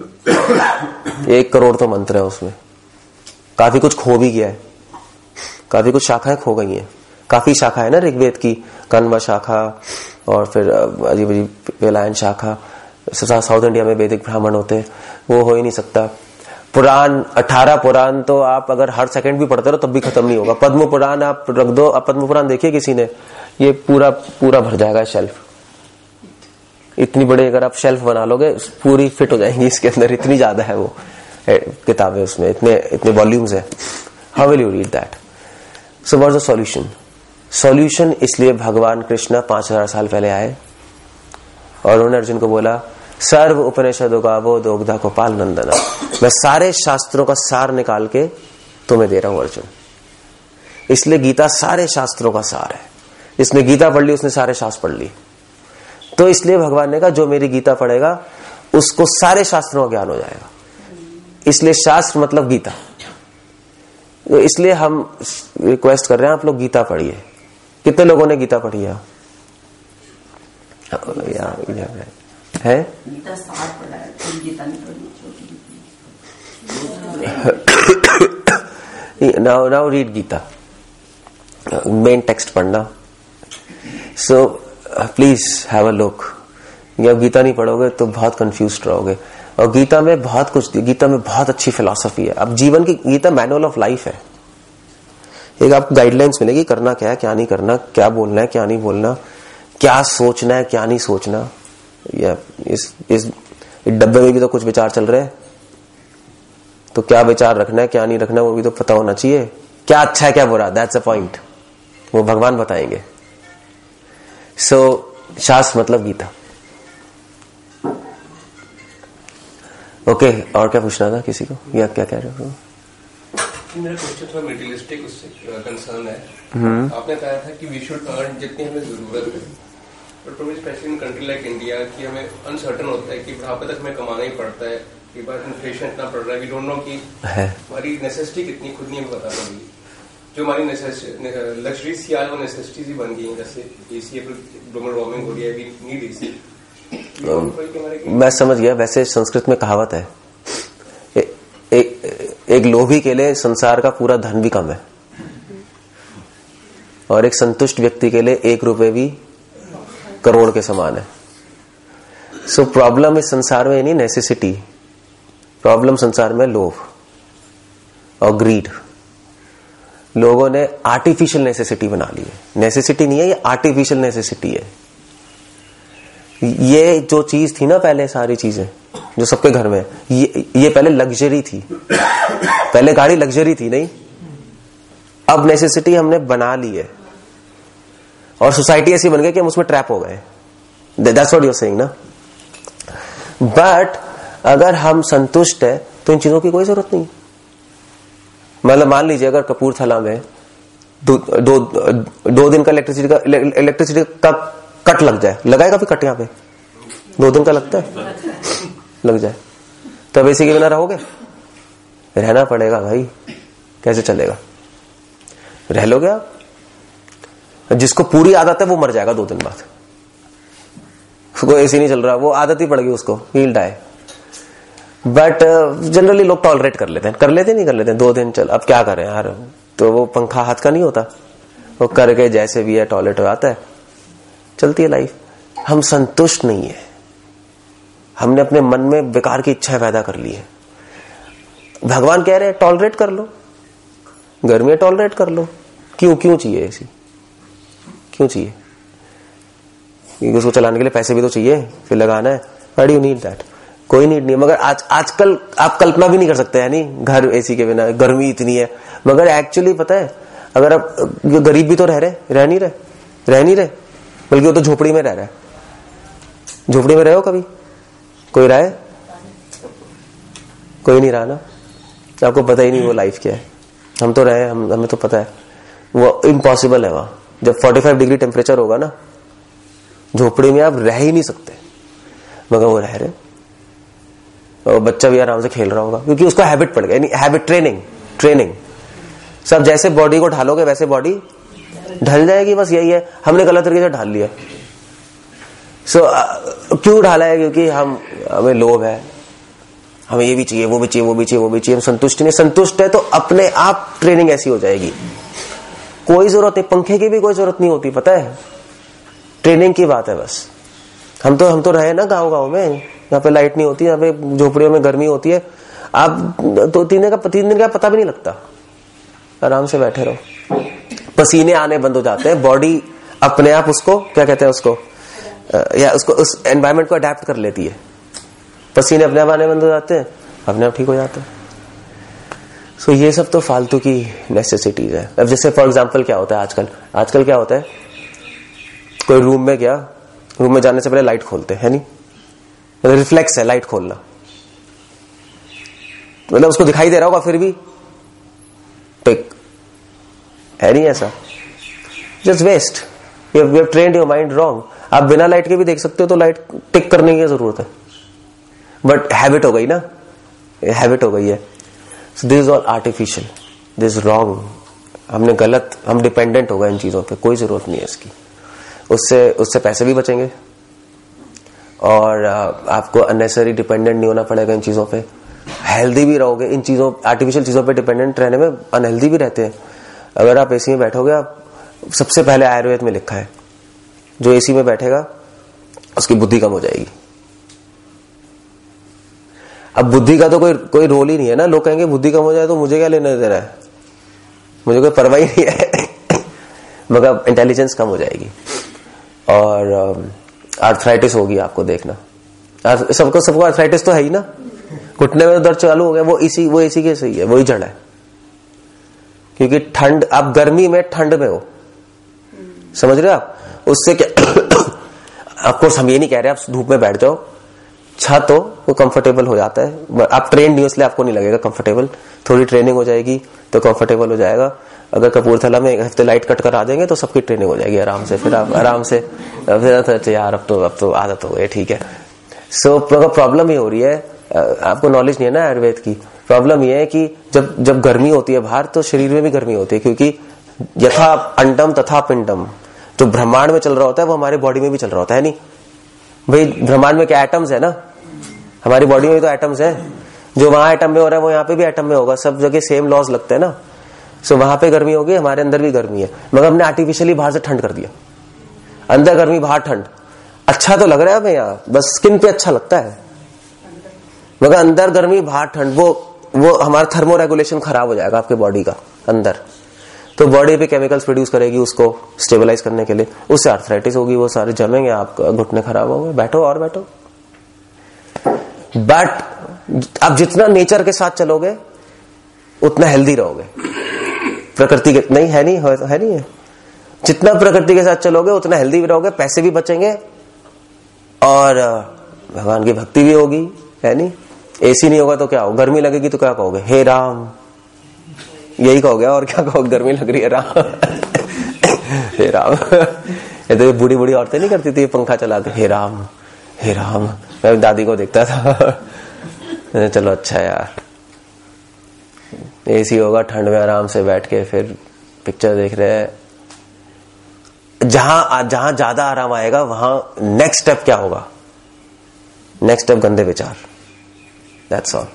1 करोड़ तो मंत्र है उसमें, काफी कुछ खो भी गया है, काफी कुछ शाखाएं खो गई हैं। काफी शाखा है ना ऋग्वेद की, कण्व शाखा और फिर अजीब अजीब वेलायन शाखा। साउथ इंडिया में वैदिक ब्राह्मण होते हैं, वो हो ही नहीं सकता। पुराण 18 पुराण तो आप अगर हर सेकंड भी पढ़ते रहो तब भी खत्म नहीं होगा। पद्म पुराण आप रख दो, अब पद्म पुराण देखिए किसी ने, ये पूरा पूरा भर जाएगा शेल्फ। इतनी बड़ी अगर आप शेल्फ बना लोगे पूरी फिट हो जाएंगी इसके अंदर, इतनी ज्यादा है वो किताबें उसमें, इतने वॉल्यूम्स है। How will you read that? So what is the solution? Solution इसलिए भगवान कृष्ण 5000 साल पहले आए और उन्होंने अर्जुन को बोला, सर्व उपनिषदों का वो दोग्धा गोपाल नंदना, मैं सारे शास्त्रों का सार निकाल के तुम्हें दे रहा हूं अर्जुन। इसलिए गीता सारे शास्त्रों का सार है। इसने गीता पढ़ ली, उसने सारे शास्त्र पढ़ ली। तो इसलिए भगवान ने कहा जो मेरी गीता पढ़ेगा उसको सारे शास्त्रों का ज्ञान हो जाएगा। इसलिए शास्त्र मतलब गीता। तो इसलिए हम रिक्वेस्ट कर रहे हैं आप लोग गीता पढ़िए। कितने लोगों ने गीता पढ़ी है? है गीता सार पढ़ा है, गीता नहीं पढ़ी। Now read Gita, main text पढ़ना। So please have a look. जब गीता नहीं पढ़ोगे तो बहुत कंफ्यूज रहोगे। और गीता में बहुत कुछ, गीता में बहुत अच्छी फिलॉसफी है। अब जीवन की गीता मैनुअल ऑफ लाइफ है। एक आपको गाइडलाइंस मिलेगी, करना क्या है, क्या नहीं करना, क्या बोलना है, क्या नहीं बोलना, क्या सोचना है, क्या नहीं सोचना। या इस डब्बे में भी तो कुछ विचार चल रहे हैं, तो क्या विचार रखना है, क्या नहीं रखना है, वो भी तो पता होना चाहिए। क्या अच्छा है, क्या बुरा, दैट्स अ पॉइंट, वो भगवान बताएंगे। सो शास्त्र मतलब गीता। ओके, और क्या पूछना था किसी को, या क्या कह रहे हो? मेरा क्वेश्चन थोड़ा मेटीरियलिस्टिक उससे कंसर्न है। आपने कहा था कि वी शुड अर्न जितनी हमें जरूरत है, but specially in country like India कि हमें अनसर्टन होता है कि बुढ़ापे तक हमें कमाना ही पड़ता है। कई बार इन्फ्लेशन इतना बढ़ रहा है, वी डोंट नो कि हमारी नेसेसिटी कितनी खुद नहीं हमें पता पड़ेगी। जो हमारी लग्जरीज थी आज वो नेसेसिटीज ही बन गई हैं, जैसे एसी, ग्लोबल वार्मिंग हो रही है, वी नीड एसी। मैं समझ गया। वैसे संस्कृत में कहावत है, एक लोभी के लिए संसार का पूरा धन भी कम है, और एक संतुष्ट व्यक्ति के लिए 1 रुपए भी करोड़ के समान है। सो प्रॉब्लम इस संसार में नहीं नेसेसिटी, प्रॉब्लम संसार में लोभ और ग्रीड। लोगों ने आर्टिफिशियल नेसेसिटी बना ली है। नेसेसिटी नहीं है ये, आर्टिफिशियल नेसेसिटी है। ये जो चीज थी ना पहले, सारी चीजें जो सबके घर में, ये पहले लग्जरी थी। पहले गाड़ी लग्जरी थी नहीं, अब नेसेसिटी हमने बना ली है, और सोसाइटी ऐसी बन गई कि हम उसमें ट्रैप हो गए। That's what you are saying ना। बट अगर हम संतुष्ट है तो इन चीजों की कोई जरूरत नहीं। मतलब मान लीजिए अगर कपूरथला में दो दिन का इलेक्ट्रिसिटी का कट लग जाए, लगाएगा भी कट यहाँ पे 2 दिन का लगता है, लग जाए, तब एसी के बिना रहोगे? रहना पड़ेगा भाई, कैसे चलेगा? रह लोगे आप? जिसको पूरी आदत है वो मर जाएगा 2 दिन बाद। उसको एसी नहीं चल रहा, वो आदत ही पड़ गई उसको, हील डाई। बट जनरली लोग टॉलरेट कर लेते हैं, नहीं कर लेते हैं, 2 दिन चल, अब क्या करें यार, तो वो पंखा हाथ का नहीं होता, वो करके जैसे भी है टॉयलेट हो जाता है, चलती है लाइफ। हम संतुष्ट नहीं है, हमने अपने मन में बेकार की इच्छाएं पैदा कर ली है। भगवान कह रहे हैं टॉलरेट कर लो, गर्मी टॉलरेट कर लो। क्यों चाहिए एसी? क्यों चाहिए? क्योंकि उसको चलाने के लिए पैसे भी तो चाहिए, फिर लगाना है। Why do you need that? कोई नीड नहीं। मगर आजकल आप कल्पना भी नहीं कर सकते है नहीं घर एसी के बिना, गर्मी इतनी है। मगर एक्चुअली पता है, अगर आप गरीब भी तो रह नहीं रहे, बल्कि वो तो झोपड़ी में रह रहा है। झोपड़ी में रहे हो कभी? कोई रहा है? कोई नहीं रहा ना। आपको पता ही नहीं वो लाइफ क्या है। हम तो रहे, हमें तो पता है वो इम्पॉसिबल है। वहां जब 45 डिग्री टेम्परेचर होगा ना, झोपड़ी में आप रह ही नहीं सकते। मगर वो रह रहे, और बच्चा भी आराम से खेल रहा होगा, क्योंकि उसको हैबिट पड़ गया। हैबिट ट्रेनिंग सब जैसे बॉडी को ढालोगे वैसे बॉडी ढल जाएगी। बस यही है, हमने गलत तरीके से ढाल लिया। क्यों ढाला है? क्योंकि हमें लोभ है, हमें ये भी चाहिए, वो भी चाहिए, हम संतुष्ट नहीं। संतुष्ट है तो अपने आप ट्रेनिंग ऐसी हो जाएगी। कोई जरूरत नहीं, पंखे की भी कोई जरूरत नहीं होती, पता है। ट्रेनिंग की बात है बस। हम तो रहे ना गांव में, यहाँ पे लाइट नहीं होती, यहाँ पे झोपड़ियों में गर्मी होती है। आप 2-3 दिन का पता भी नहीं लगता, आराम से बैठे रहो। पसीने आने बंद हो जाते हैं, बॉडी अपने आप उसको क्या कहते हैं, उसको उस एनवायरमेंट को अडेप्ट कर लेती है। पसीने अपने आप आने बंद हो जाते हैं, अपने आप ठीक हो जाते हैं। सो ये सब तो फालतू की नेसेसिटीज है। अब जैसे फॉर एग्जांपल क्या होता है आजकल क्या होता है, कोई रूम में जाने से पहले लाइट खोलते हैं, है नहीं? रिफ्लेक्स है लाइट खोलना, मतलब उसको दिखाई दे रहा होगा फिर भी टिक, है नहीं ऐसा? Just waste. You have trained your mind wrong. आप बिना लाइट के भी देख सकते हो, तो लाइट टिक करने की जरूरत है, बट हैबिट हो गई ना, हैबिट हो गई है। So this is all artificial, this is wrong. हम डिपेंडेंट हो गए इन चीजों पे, कोई जरूरत नहीं है इसकी। उससे पैसे भी बचेंगे और आपको अननेसेसरी डिपेंडेंट नहीं होना पड़ेगा इन चीजों पे। हेल्दी भी रहोगे। इन चीजों आर्टिफिशियल चीजों पे डिपेंडेंट रहने में अनहेल्दी भी रहते हैं। अगर आप एसी में बैठोगे, आप सबसे पहले आयुर्वेद में लिखा है, जो एसी में बैठेगा उसकी बुद्धि कम हो जाएगी। अब बुद्धि का तो कोई रोल ही नहीं है ना। लोग कहेंगे बुद्धि कम हो जाए तो मुझे क्या लेना देना है, मुझे कोई परवाह ही नहीं है। मगर इंटेलिजेंस कम हो जाएगी और आर्थराइटिस होगी, आपको देखना। सबको आर्थराइटिस तो है ही ना, घुटने में दर्द चालू हो गया, वो एसी के सही है, वही जड़ है। क्योंकि ठंड, आप गर्मी में ठंड में हो, समझ रहे हो आप? उससे क्या ऑफकोर्स हम ये नहीं कह रहे आप धूप में बैठ जाओ, छत हो वो कंफर्टेबल हो जाता है। आप ट्रेन नहीं हो इसलिए आपको नहीं लगेगा कंफर्टेबल, थोड़ी ट्रेनिंग हो जाएगी तो कंफर्टेबल हो जाएगा। अगर कपूरथला में एक हफ्ते लाइट कट कर आ जाएंगे तो सबकी ट्रेनिंग हो जाएगी आराम से। फिर आप आराम से फिर यार अब तो आदत हो गई, ठीक है। सो प्रॉब्लम ये हो रही है, आपको नॉलेज नहीं है ना आयुर्वेद की। प्रॉब्लम ये है कि जब गर्मी होती है बाहर, तो शरीर में भी गर्मी होती है, क्योंकि यथा अंडम तथा पिंडम, जो ब्रह्मांड में चल रहा होता है वो हमारे बॉडी में भी चल रहा होता है। नहीं भाई, ब्रह्मांड में क्या एटम्स है ना, हमारी बॉडी में भी तो एटम्स है। जो वहां एटम में हो रहा है वो यहाँ पे भी एटम में होगा, सब जगह सेम लॉज लगते हैं ना। सो वहां पे गर्मी होगी, हमारे अंदर भी गर्मी है, मगर हमने आर्टिफिशियली बाहर से ठंड कर दिया। अंदर गर्मी बाहर ठंड, अच्छा तो लग रहा है हमें यहाँ, बस स्किन पे अच्छा लगता है, मगर अंदर गर्मी बाहर ठंड, वो हमारा थर्मो रेगुलेशन खराब हो जाएगा आपके बॉडी का अंदर। तो बॉडी पे केमिकल्स प्रोड्यूस करेगी उसको स्टेबलाइज करने के लिए, उससे आर्थराइटिस होगी, वो सारे जमेंगे, आपका घुटने खराब होंगे। बैठो और बैठो। बट आप जितना नेचर के साथ चलोगे उतना हेल्दी रहोगे। प्रकृति के नहीं है, नहीं है। जितना प्रकृति के साथ चलोगे उतना हेल्दी भी रहोगे, पैसे भी बचेंगे और भगवान की भक्ति भी होगी, है नहीं। एसी नहीं होगा तो क्या हो, गर्मी लगेगी तो क्या कहोगे, हे राम, यही कहोगे और क्या कहोगे, गर्मी लग रही है राम। हे राम। ये तो बूढ़ी बूढ़ी औरतें नहीं करती थी पंखा चला के, हे राम हे राम। मैं दादी को देखता था। चलो अच्छा यार, एसी होगा, ठंड में आराम से बैठ के फिर पिक्चर देख रहे हैं। जहां ज्यादा आराम आएगा वहां नेक्स्ट स्टेप क्या होगा, नेक्स्ट स्टेप गंदे विचार, दैट्स ऑल।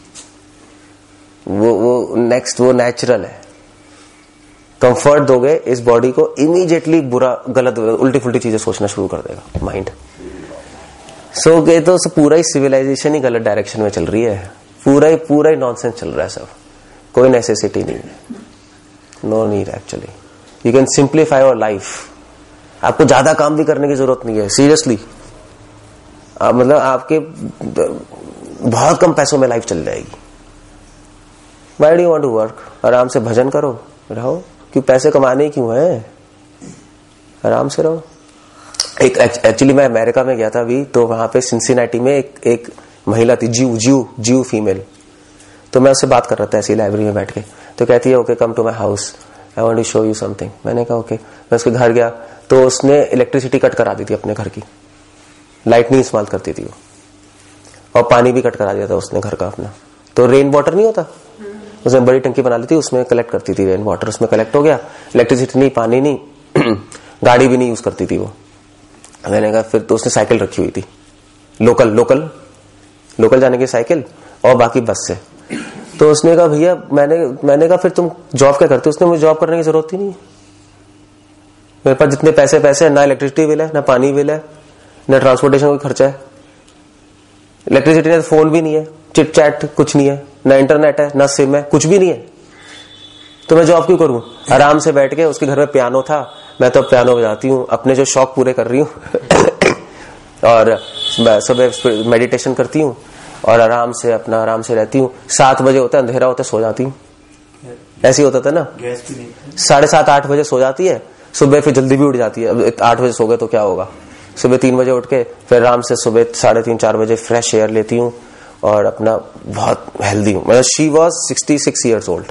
वो नेक्स्ट, वो नेचुरल है। कंफर्ट दोगे इस बॉडी को, इमीडिएटली बुरा गलत उल्टी फुल्टी चीजें सोचना शुरू कर देगा माइंड। सो गए तो पूरा ही सिविलाइजेशन ही गलत डायरेक्शन में चल रही है। पूरा ही नॉनसेंस चल रहा है सब, कोई नेसेसिटी नहीं है, no need actually. You can simplify your life, आपको ज्यादा काम भी करने की जरूरत नहीं है सीरियसली। मतलब आपके बहुत कम पैसों में लाइफ चल जाएगी। Why do you want to work? आराम से भजन करो, रहो, क्यों पैसे कमाने क्यों है, आराम से रहो। एक एक्चुअली मैं अमेरिका में गया था अभी, तो वहां पे सिंसिनाटी में एक महिला थी, जीव फीमेल। तो मैं उससे बात कर रहा था ऐसी लाइब्रेरी में बैठ के, तो कहती है okay come to my house, I want to show you something. मैंने कहा ओके। मैं उसके घर गया तो उसने इलेक्ट्रिसिटी कट करा दी थी अपने घर की, लाइट नहीं इस्तेमाल करती थी वो, और पानी भी कट करा दिया था उसने घर का अपना। तो रेन वाटर नहीं होता, उसने बड़ी टंकी बना ली थी, उसमें कलेक्ट करती थी रेन वाटर, उसमें कलेक्ट हो गया। इलेक्ट्रिसिटी नहीं, पानी नहीं, गाड़ी भी नहीं यूज करती थी वो। मैंने कहा फिर तो उसने साइकिल रखी हुई थी, लोकल जाने की साइकिल, और बाकी बस से। तो उसने कहा भैया, मैंने कहा फिर तुम जॉब क्या करते हो? उसने मुझे जॉब करने की जरूरत ही नहीं, मेरे पास जितने पैसे ना इलेक्ट्रिसिटी बिल है, ना पानी बिल है, ना ट्रांसपोर्टेशन का खर्चा है, इलेक्ट्रिसिटी है, फोन भी नहीं है, चिट चैट कुछ नहीं है, ना इंटरनेट है, ना सिम है, कुछ भी नहीं है, तो मैं जॉब क्यों करूं? आराम से बैठ के, उसके घर में पियानो था, मैं तो पियानो बजाती हूँ, अपने जो शौक पूरे कर रही हूँ और सुबह मेडिटेशन करती हूँ और आराम से रहती हूँ। 7 बजे होता है, अंधेरा होता है, सो जाती हूँ। ऐसे ही होता था ना, 7:30 8 बजे सो जाती है, सुबह फिर जल्दी भी उठ जाती है। अब 8 बजे सो गए तो क्या होगा, सुबह 3 बजे उठ के फिर आराम से सुबह 3:30 4 बजे फ्रेश एयर लेती हूँ और अपना बहुत हेल्दी हूँ। मतलब शी वॉज 66 years old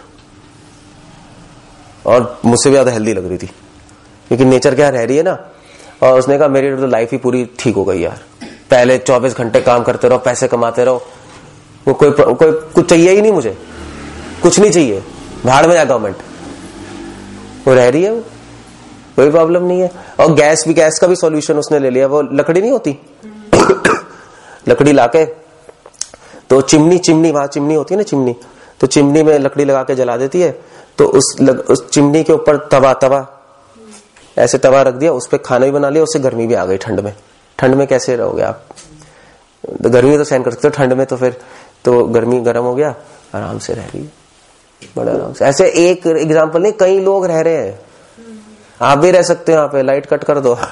और मुझसे भी ज्यादा हेल्दी लग रही थी, क्योंकि नेचर क्या रह रही है ना। और उसने कहा मेरी तो लाइफ ही पूरी ठीक हो गई यार, पहले 24 घंटे काम करते रहो, पैसे कमाते रहो, वो कोई कुछ चाहिए ही नहीं, मुझे कुछ नहीं चाहिए, भाड़ में जा गवर्नमेंट, वो रह रही है, वो कोई प्रॉब्लम नहीं है। और गैस का भी सॉल्यूशन उसने ले लिया। वो लकड़ी नहीं होती लकड़ी लाके, तो चिमनी वहां चिमनी होती है ना, चिमनी, तो चिमनी में लकड़ी लगा के जला देती है। तो उस चिमनी के ऊपर तवा ऐसे तवा रख दिया, उस पर खाना भी बना लिया, उससे गर्मी भी आ गई। ठंड में कैसे रहोगे आप? गर्मी तो सहन कर सकते हो, ठंड में तो फिर तो गर्मी गर्म हो गया, आराम से रह रही है, बड़ा आराम से। ऐसे एक एग्जाम्पल नहीं, कई लोग रह रहे हैं, आप भी रह सकते हो। यहाँ पे लाइट कट कर दो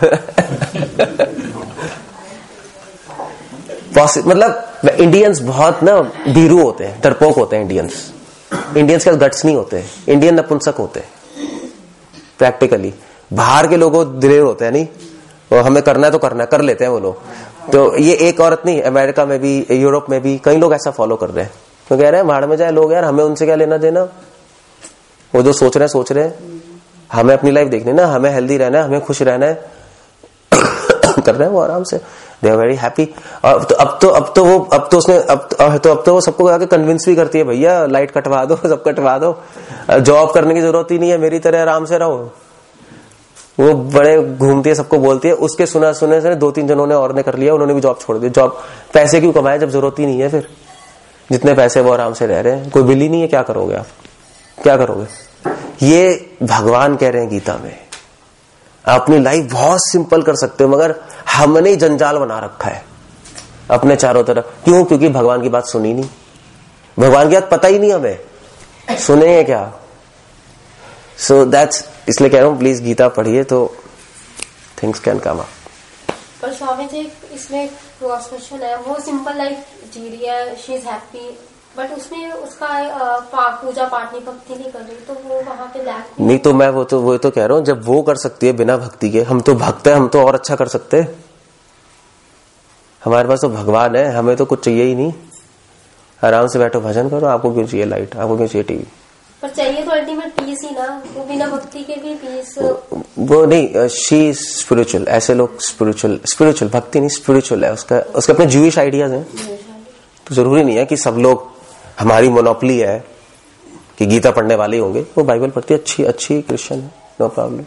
मतलब इंडियंस बहुत ना भीरू होते हैं, डरपोक होते हैं इंडियंस के गट्स नहीं होते, इंडियन नपुंसक होते हैं प्रैक्टिकली। बाहर के लोगों दिलेर होते हैं, नहीं, वो हमें करना है तो करना है, कर लेते हैं वो लोग। तो ये एक औरत नहीं, अमेरिका में भी, यूरोप में भी कई लोग ऐसा फॉलो कर रहे हैं। तो कह रहे हैं भाड़ में जाए लोग, यार हमें उनसे क्या लेना देना, वो जो सोच रहे हैं, हमें अपनी लाइफ देखनी ना, हमें हेल्दी रहना है, हमें खुश रहना है कर रहे हैं वो आराम से, दे आर वेरी हैप्पी। और अब तो वो सबको आके कन्विंस भी करती है, भैया लाइट कटवा दो, सब कटवा दो, जॉब करने की जरूरत ही नहीं है, मेरी तरह आराम से रहो। वो बड़े घूमती है, सबको बोलती है। उसके सुने से 2-3 जनों ने और ने कर लिया, उन्होंने भी जॉब छोड़ दी। जॉब पैसे क्यों कमाए जब जरूरत ही नहीं है? फिर जितने पैसे वो आराम से रह रहे हैं, कोई बिल ही नहीं है, क्या करोगे आप, क्या करोगे? ये भगवान कह रहे हैं गीता में, अपनी लाइफ बहुत सिंपल कर सकते हो, मगर हमने ही जंजाल बना रखा है अपने चारों तरफ। क्यों? क्योंकि भगवान की बात सुनी नहीं, भगवान की बात पता ही नहीं हमें, सुनेंगे क्या? सो दैट्स, इसलिए कह रहा हूं प्लीज गीता पढ़िए तो थिंग्स कैन कम अप। पर स्वामी जी इसमें क्रॉस क्वेश्चन है, वो सिंपल लाइफ जी रही है, शी इज हैप्पी, बट उसमें उसका पूजा पाठ नहीं, भक्ति नहीं कर रही, तो वो वहां पे लैक नहीं। तो मैं वो तो कह रहा हूँ, जब वो कर सकती है बिना भक्ति के, हम तो भक्त है, हम तो और अच्छा कर सकते हैं। हमारे पास तो भगवान है, हमें तो कुछ चाहिए ही नहीं, आराम से बैठो भजन करो। आपको क्यों चाहिए लाइट, आपको क्यों चाहिए टीवी? पर चाहिए तो अल्टीमेट पीस ही ना, वो बिना भक्ति के भी पीस वो नहीं। शी स्पिरिचुअल, ऐसे लोग स्पिरिचुअल भक्ति नहीं, स्पिरिचुअल है, उसके अपने ज्यूइश आइडियाज हैं। तो जरूरी नहीं है कि सब लोग, हमारी मोनोपली है कि गीता पढ़ने वाले होंगे, वो बाइबल पढ़ती अच्छी क्रिश्चियन है, नो प्रॉब्लम।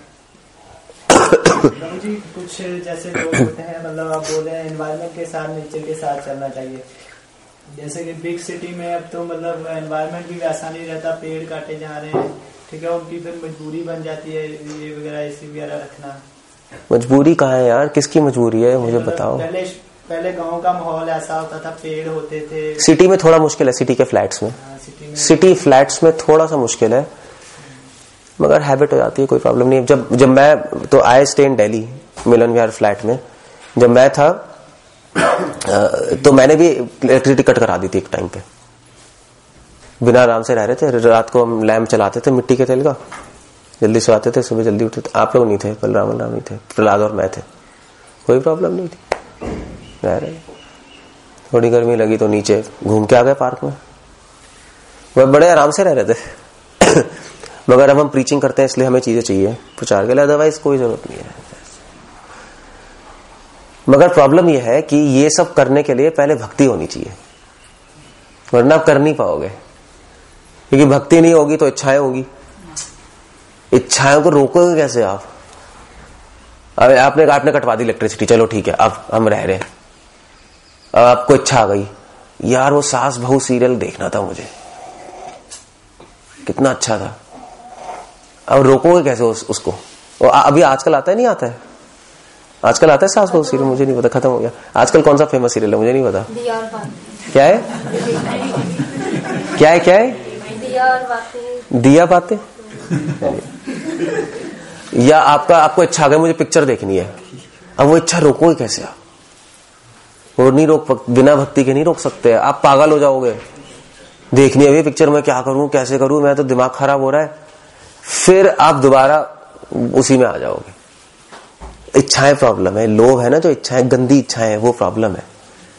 जी कुछ जैसे लोग होते हैं, मतलब आप बोल रहे हैं एनवायरनमेंट के साथ, नेचर के साथ चलना चाहिए। जैसे कि बिग सिटी में अब तो मतलब एनवायरनमेंट भी वैसा नहीं रहता, पेड़ काटे जा रहे हैं, ठीक है, उनकी फिर मजबूरी बन जाती है ये वगैरह एसी वगैरह रखना। मजबूरी कहाँ है यार, किसकी मजबूरी है मुझे बताओ। पहले गांव का माहौल ऐसा होता था, पेड़ होते थे। सिटी में थोड़ा मुश्किल है, सिटी के फ्लैट्स में, सिटी फ्लैट्स में थोड़ा सा मुश्किल है, मगर हैबिट हो जाती है, कोई प्रॉब्लम नहीं है। जब मैं तो I stay in Delhi Milan Vihar flat में, जब मैं था तो मैंने भी इलेक्ट्रिसिटी कट करा दी थी एक टाइम पे, बिना आराम से रह रहे थे। रात को हम लैम्प चलाते थे मिट्टी के तेल का, जल्दी सोते थे, सुबह जल्दी उठते थे। आप लोग नहीं थे, बलराम नहीं थे, प्रहलाद और मैं थे, कोई प्रॉब्लम नहीं थी, रह रहे। थोड़ी गर्मी लगी तो नीचे घूम के आ गए पार्क में, वह बड़े आराम से रह रहे थे। मगर अब हम प्रीचिंग करते हैं इसलिए हमें चीजें चाहिए प्रचार के लिए, अदरवाइज कोई जरूरत नहीं है। मगर प्रॉब्लम यह है कि ये सब करने के लिए पहले भक्ति होनी चाहिए, वरना आप कर नहीं पाओगे, क्योंकि भक्ति नहीं होगी तो इच्छाएं होगी। इच्छाओं को रोकोगे कैसे आप? अब आपने कटवा दी इलेक्ट्रिसिटी, चलो ठीक है, अब हम रह रहे हैं। अब आपको इच्छा आ गई, यार वो सास बहू सीरियल देखना था मुझे, कितना अच्छा था। अब रोकोगे कैसे उसको? अभी आजकल आता है, नहीं आता है? आजकल आता है सास बहू सीरियल, मुझे नहीं पता, खत्म हो गया। आजकल कौन सा फेमस सीरियल है मुझे नहीं पता, क्या है? क्या है? क्या है? दिया बातें। या आपको इच्छा आ गई मुझे पिक्चर देखनी है, अब वो इच्छा रोकोगे कैसे आप? वो नहीं बिना भक्ति के नहीं रोक सकते, आप पागल हो जाओगे। देखनी है पिक्चर, में क्या करूं, कैसे करूं, मैं तो दिमाग खराब हो रहा है, फिर आप दोबारा उसी में आ जाओगे। इच्छाएं प्रॉब्लम है, लोभ है ना, जो इच्छाएं गंदी इच्छाएं है, वो प्रॉब्लम है।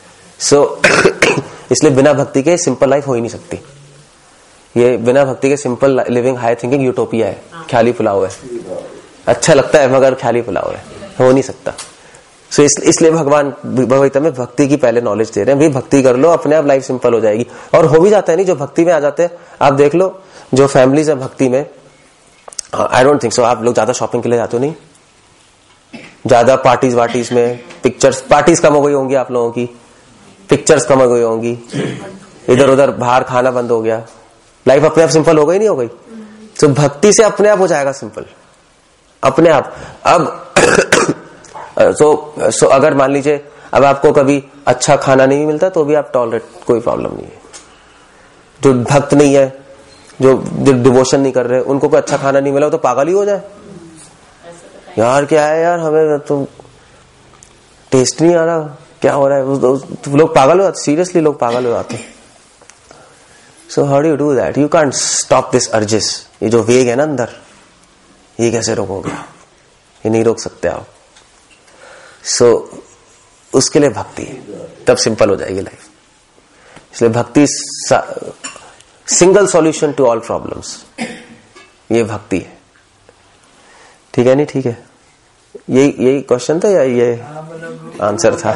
इसलिए बिना भक्ति के सिंपल लाइफ हो ही नहीं सकती। ये बिना भक्ति के simple living high thinking utopia है, ख्याली पुलाव है, अच्छा लगता है मगर ख्याली पुलाव है, हो नहीं सकता। इसलिए भगवान भगवत में भक्ति की पहले नॉलेज दे रहे हैं, भाई भक्ति कर लो, अपने आप लाइफ सिंपल हो जाएगी। और हो भी जाता है, नहीं जो भक्ति में आ जाते हैं, आप देख लो जो फैमिलीज है भक्ति में, आई डोंट थिंक सो आप लोग ज्यादा शॉपिंग के लिए जाते हो, नहीं ज्यादा पार्टीज में, पिक्चर्स पार्टीज कम हो गई होंगी आप लोगों की, पिक्चर्स कम हो गई होंगी, इधर उधर बाहर खाना बंद हो गया, लाइफ अपने आप सिंपल हो गई, नहीं हो गई? तो भक्ति से अपने आप हो जाएगा सिंपल, अपने आप। अब सो अगर मान लीजिए अब आपको कभी अच्छा खाना नहीं मिलता तो भी आप टॉलरेट, कोई प्रॉब्लम नहीं है। जो भक्त नहीं है, जो डिवोशन नहीं कर रहे, उनको कोई अच्छा खाना नहीं मिला तो पागल ही हो जाए, यार क्या है यार, हमें तो टेस्ट नहीं आ रहा, क्या हो रहा है, लोग पागल हो जाते, सीरियसली लोग पागल हो जाते। So how do you do that? You can't stop this urges. ये जो वेग है ना अंदर, ये कैसे रोकोगे आप? ये नहीं रोक सकते आप। उसके लिए भक्ति है, तब सिंपल हो जाएगी लाइफ। इसलिए भक्ति single solution to all problems, ये भक्ति है। ठीक है, नहीं ठीक है? यही क्वेश्चन था या ये आंसर था?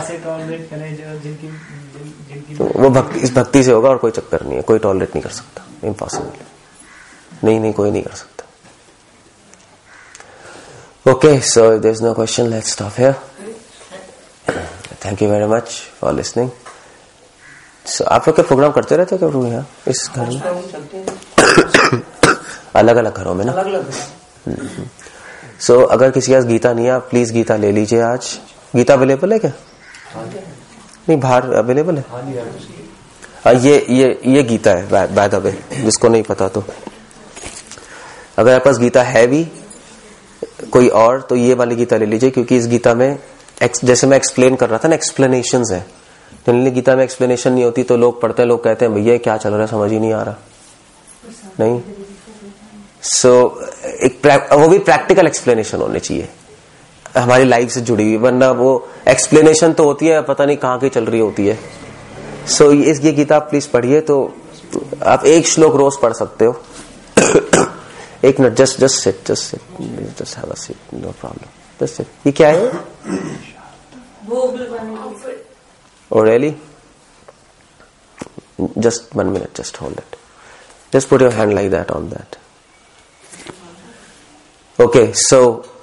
वो भक्ति, इस भक्ति से होगा और कोई चक्कर नहीं है, कोई टॉलरेट नहीं कर सकता, इम्पॉसिबल। नहीं कोई नहीं कर सकता। Okay, so if there's no question, let's stop here. Thank you very much for listening. So आप लोग के प्रोग्राम करते रहते क्या यहाँ इस घर में? अलग अलग घरों में ना? So अगर किसी के पास गीता नहीं है, आप प्लीज गीता ले लीजिए आज। गीता अवेलेबल है क्या? नहीं, बाहर अवेलेबल है। ये गीता है बाय द वे, जिसको नहीं पता तो। अगर आपके पास गीता है भी कोई और, तो ये वाली गीता ले लीजिए, क्योंकि इस गीता में जैसे मैं एक्सप्लेन कर रहा था ना, एक्सप्लेनेशंस है। जनरली गीता में एक्सप्लेनेशन नहीं होती तो लोग पढ़ते हैं, लोग कहते हैं भैया क्या चल रहा है, समझ ही नहीं आ रहा। नहीं, वो भी प्रैक्टिकल एक्सप्लेनेशन होने चाहिए, हमारी लाइफ से जुड़ी हुई, वरना वो एक्सप्लेनेशन तो होती है पता नहीं कहाँ की चल रही होती है। ये गीता आप प्लीज पढ़िए, तो आप एक श्लोक रोज पढ़ सकते हो। एक minute, just sit, just have a seat, no problem, just sit. ये क्या है? Oh really? Just 1 minute, just hold it. Just put your hand like that on that. Okay, so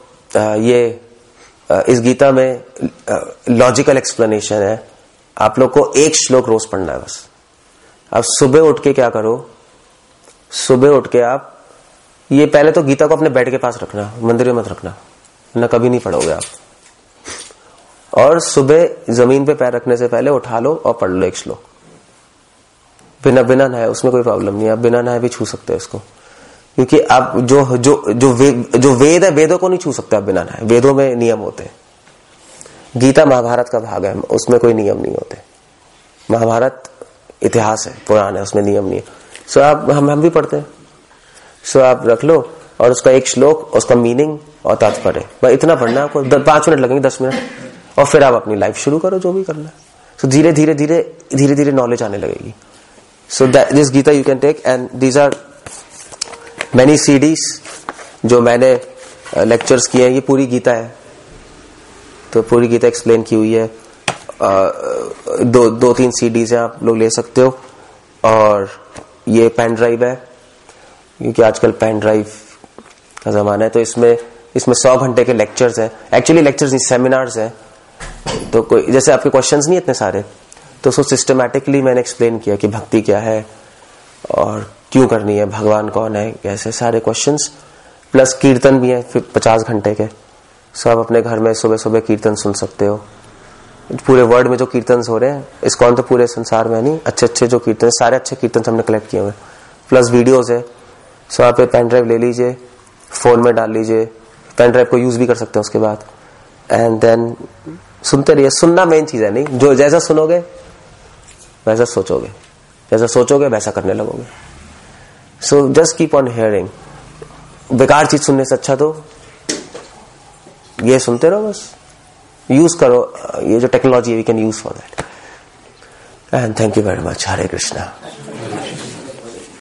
इस गीता में लॉजिकल एक्सप्लेनेशन है। आप लोग को एक श्लोक रोज पढ़ना है बस। आप सुबह उठ के क्या करो, सुबह उठ के आप ये पहले तो गीता को अपने बेड के पास रखना, मंदिर में मत रखना, ना कभी नहीं पढ़ोगे आप। और सुबह जमीन पे पैर रखने से पहले उठा लो और पढ़ लो एक श्लोक, बिना नहाए। उसमें कोई प्रॉब्लम नहीं है, आप बिना नहाए भी छू सकते हैं उसको, क्योंकि आप जो वेद है, वेदों को नहीं छू सकते आप बिना नहाए। वेदों में नियम होते हैं। गीता महाभारत का भाग है, उसमें कोई नियम नहीं होते। महाभारत इतिहास है, पुराण है, उसमें नियम नहीं है। सो आप हम भी पढ़ते हैं। सो आप रख लो और उसका एक श्लोक, उसका मीनिंग और तात्पर्य, बस इतना पढ़ना है आपको। 5 मिनट लगेंगे, 10 मिनट, और फिर आप अपनी लाइफ शुरू करो जो भी करना है। सो धीरे धीरे नॉलेज आने लगेगी। So this Gita you can take, and these are many CDs जो मैंने लेक्चर्स किए हैं। ये पूरी गीता है, तो पूरी गीता एक्सप्लेन की हुई है। 2-3 सीडीज हैं, आप लोग ले सकते हो। और ये पेन ड्राइव है, क्योंकि आजकल पेन ड्राइव का जमाना है, तो इसमें 100 घंटे के लेक्चर्स हैं। एक्चुअली लेक्चर्स नहीं, सेमिनार्स हैं। तो कोई जैसे आपके क्वेश्चंस नहीं इतने सारे, तो उसको सिस्टमैटिकली मैंने एक्सप्लेन किया कि भक्ति क्या है और क्यों करनी है, भगवान कौन है, कैसे, सारे क्वेश्चंस। प्लस कीर्तन भी है 50 घंटे के। सो आप अपने घर में सुबह सुबह कीर्तन सुन सकते हो। पूरे वर्ल्ड में जो कीर्तन हो रहे हैं, इस्कॉन तो पूरे संसार में नहीं, अच्छे जो कीर्तन, सारे अच्छे कीर्तन हमने कलेक्ट किए हुए। प्लस वीडियोज है। सो आप पेन ड्राइव ले लीजिए, फोन में डाल लीजिए, पेन ड्राइव को यूज भी कर सकते हैं उसके बाद, एंड देन सुनते रहिए। सुनना मेन चीज है, नहीं जो जैसा सुनोगे वैसा सोचोगे, जैसा सोचोगे वैसा करने लगोगे। So just keep on hearing. बेकार चीज सुनने से अच्छा तो ये सुनते रहो, बस यूज करो ये जो टेक्नोलॉजी है, we can use for that. And thank you very much. Hare Krishna.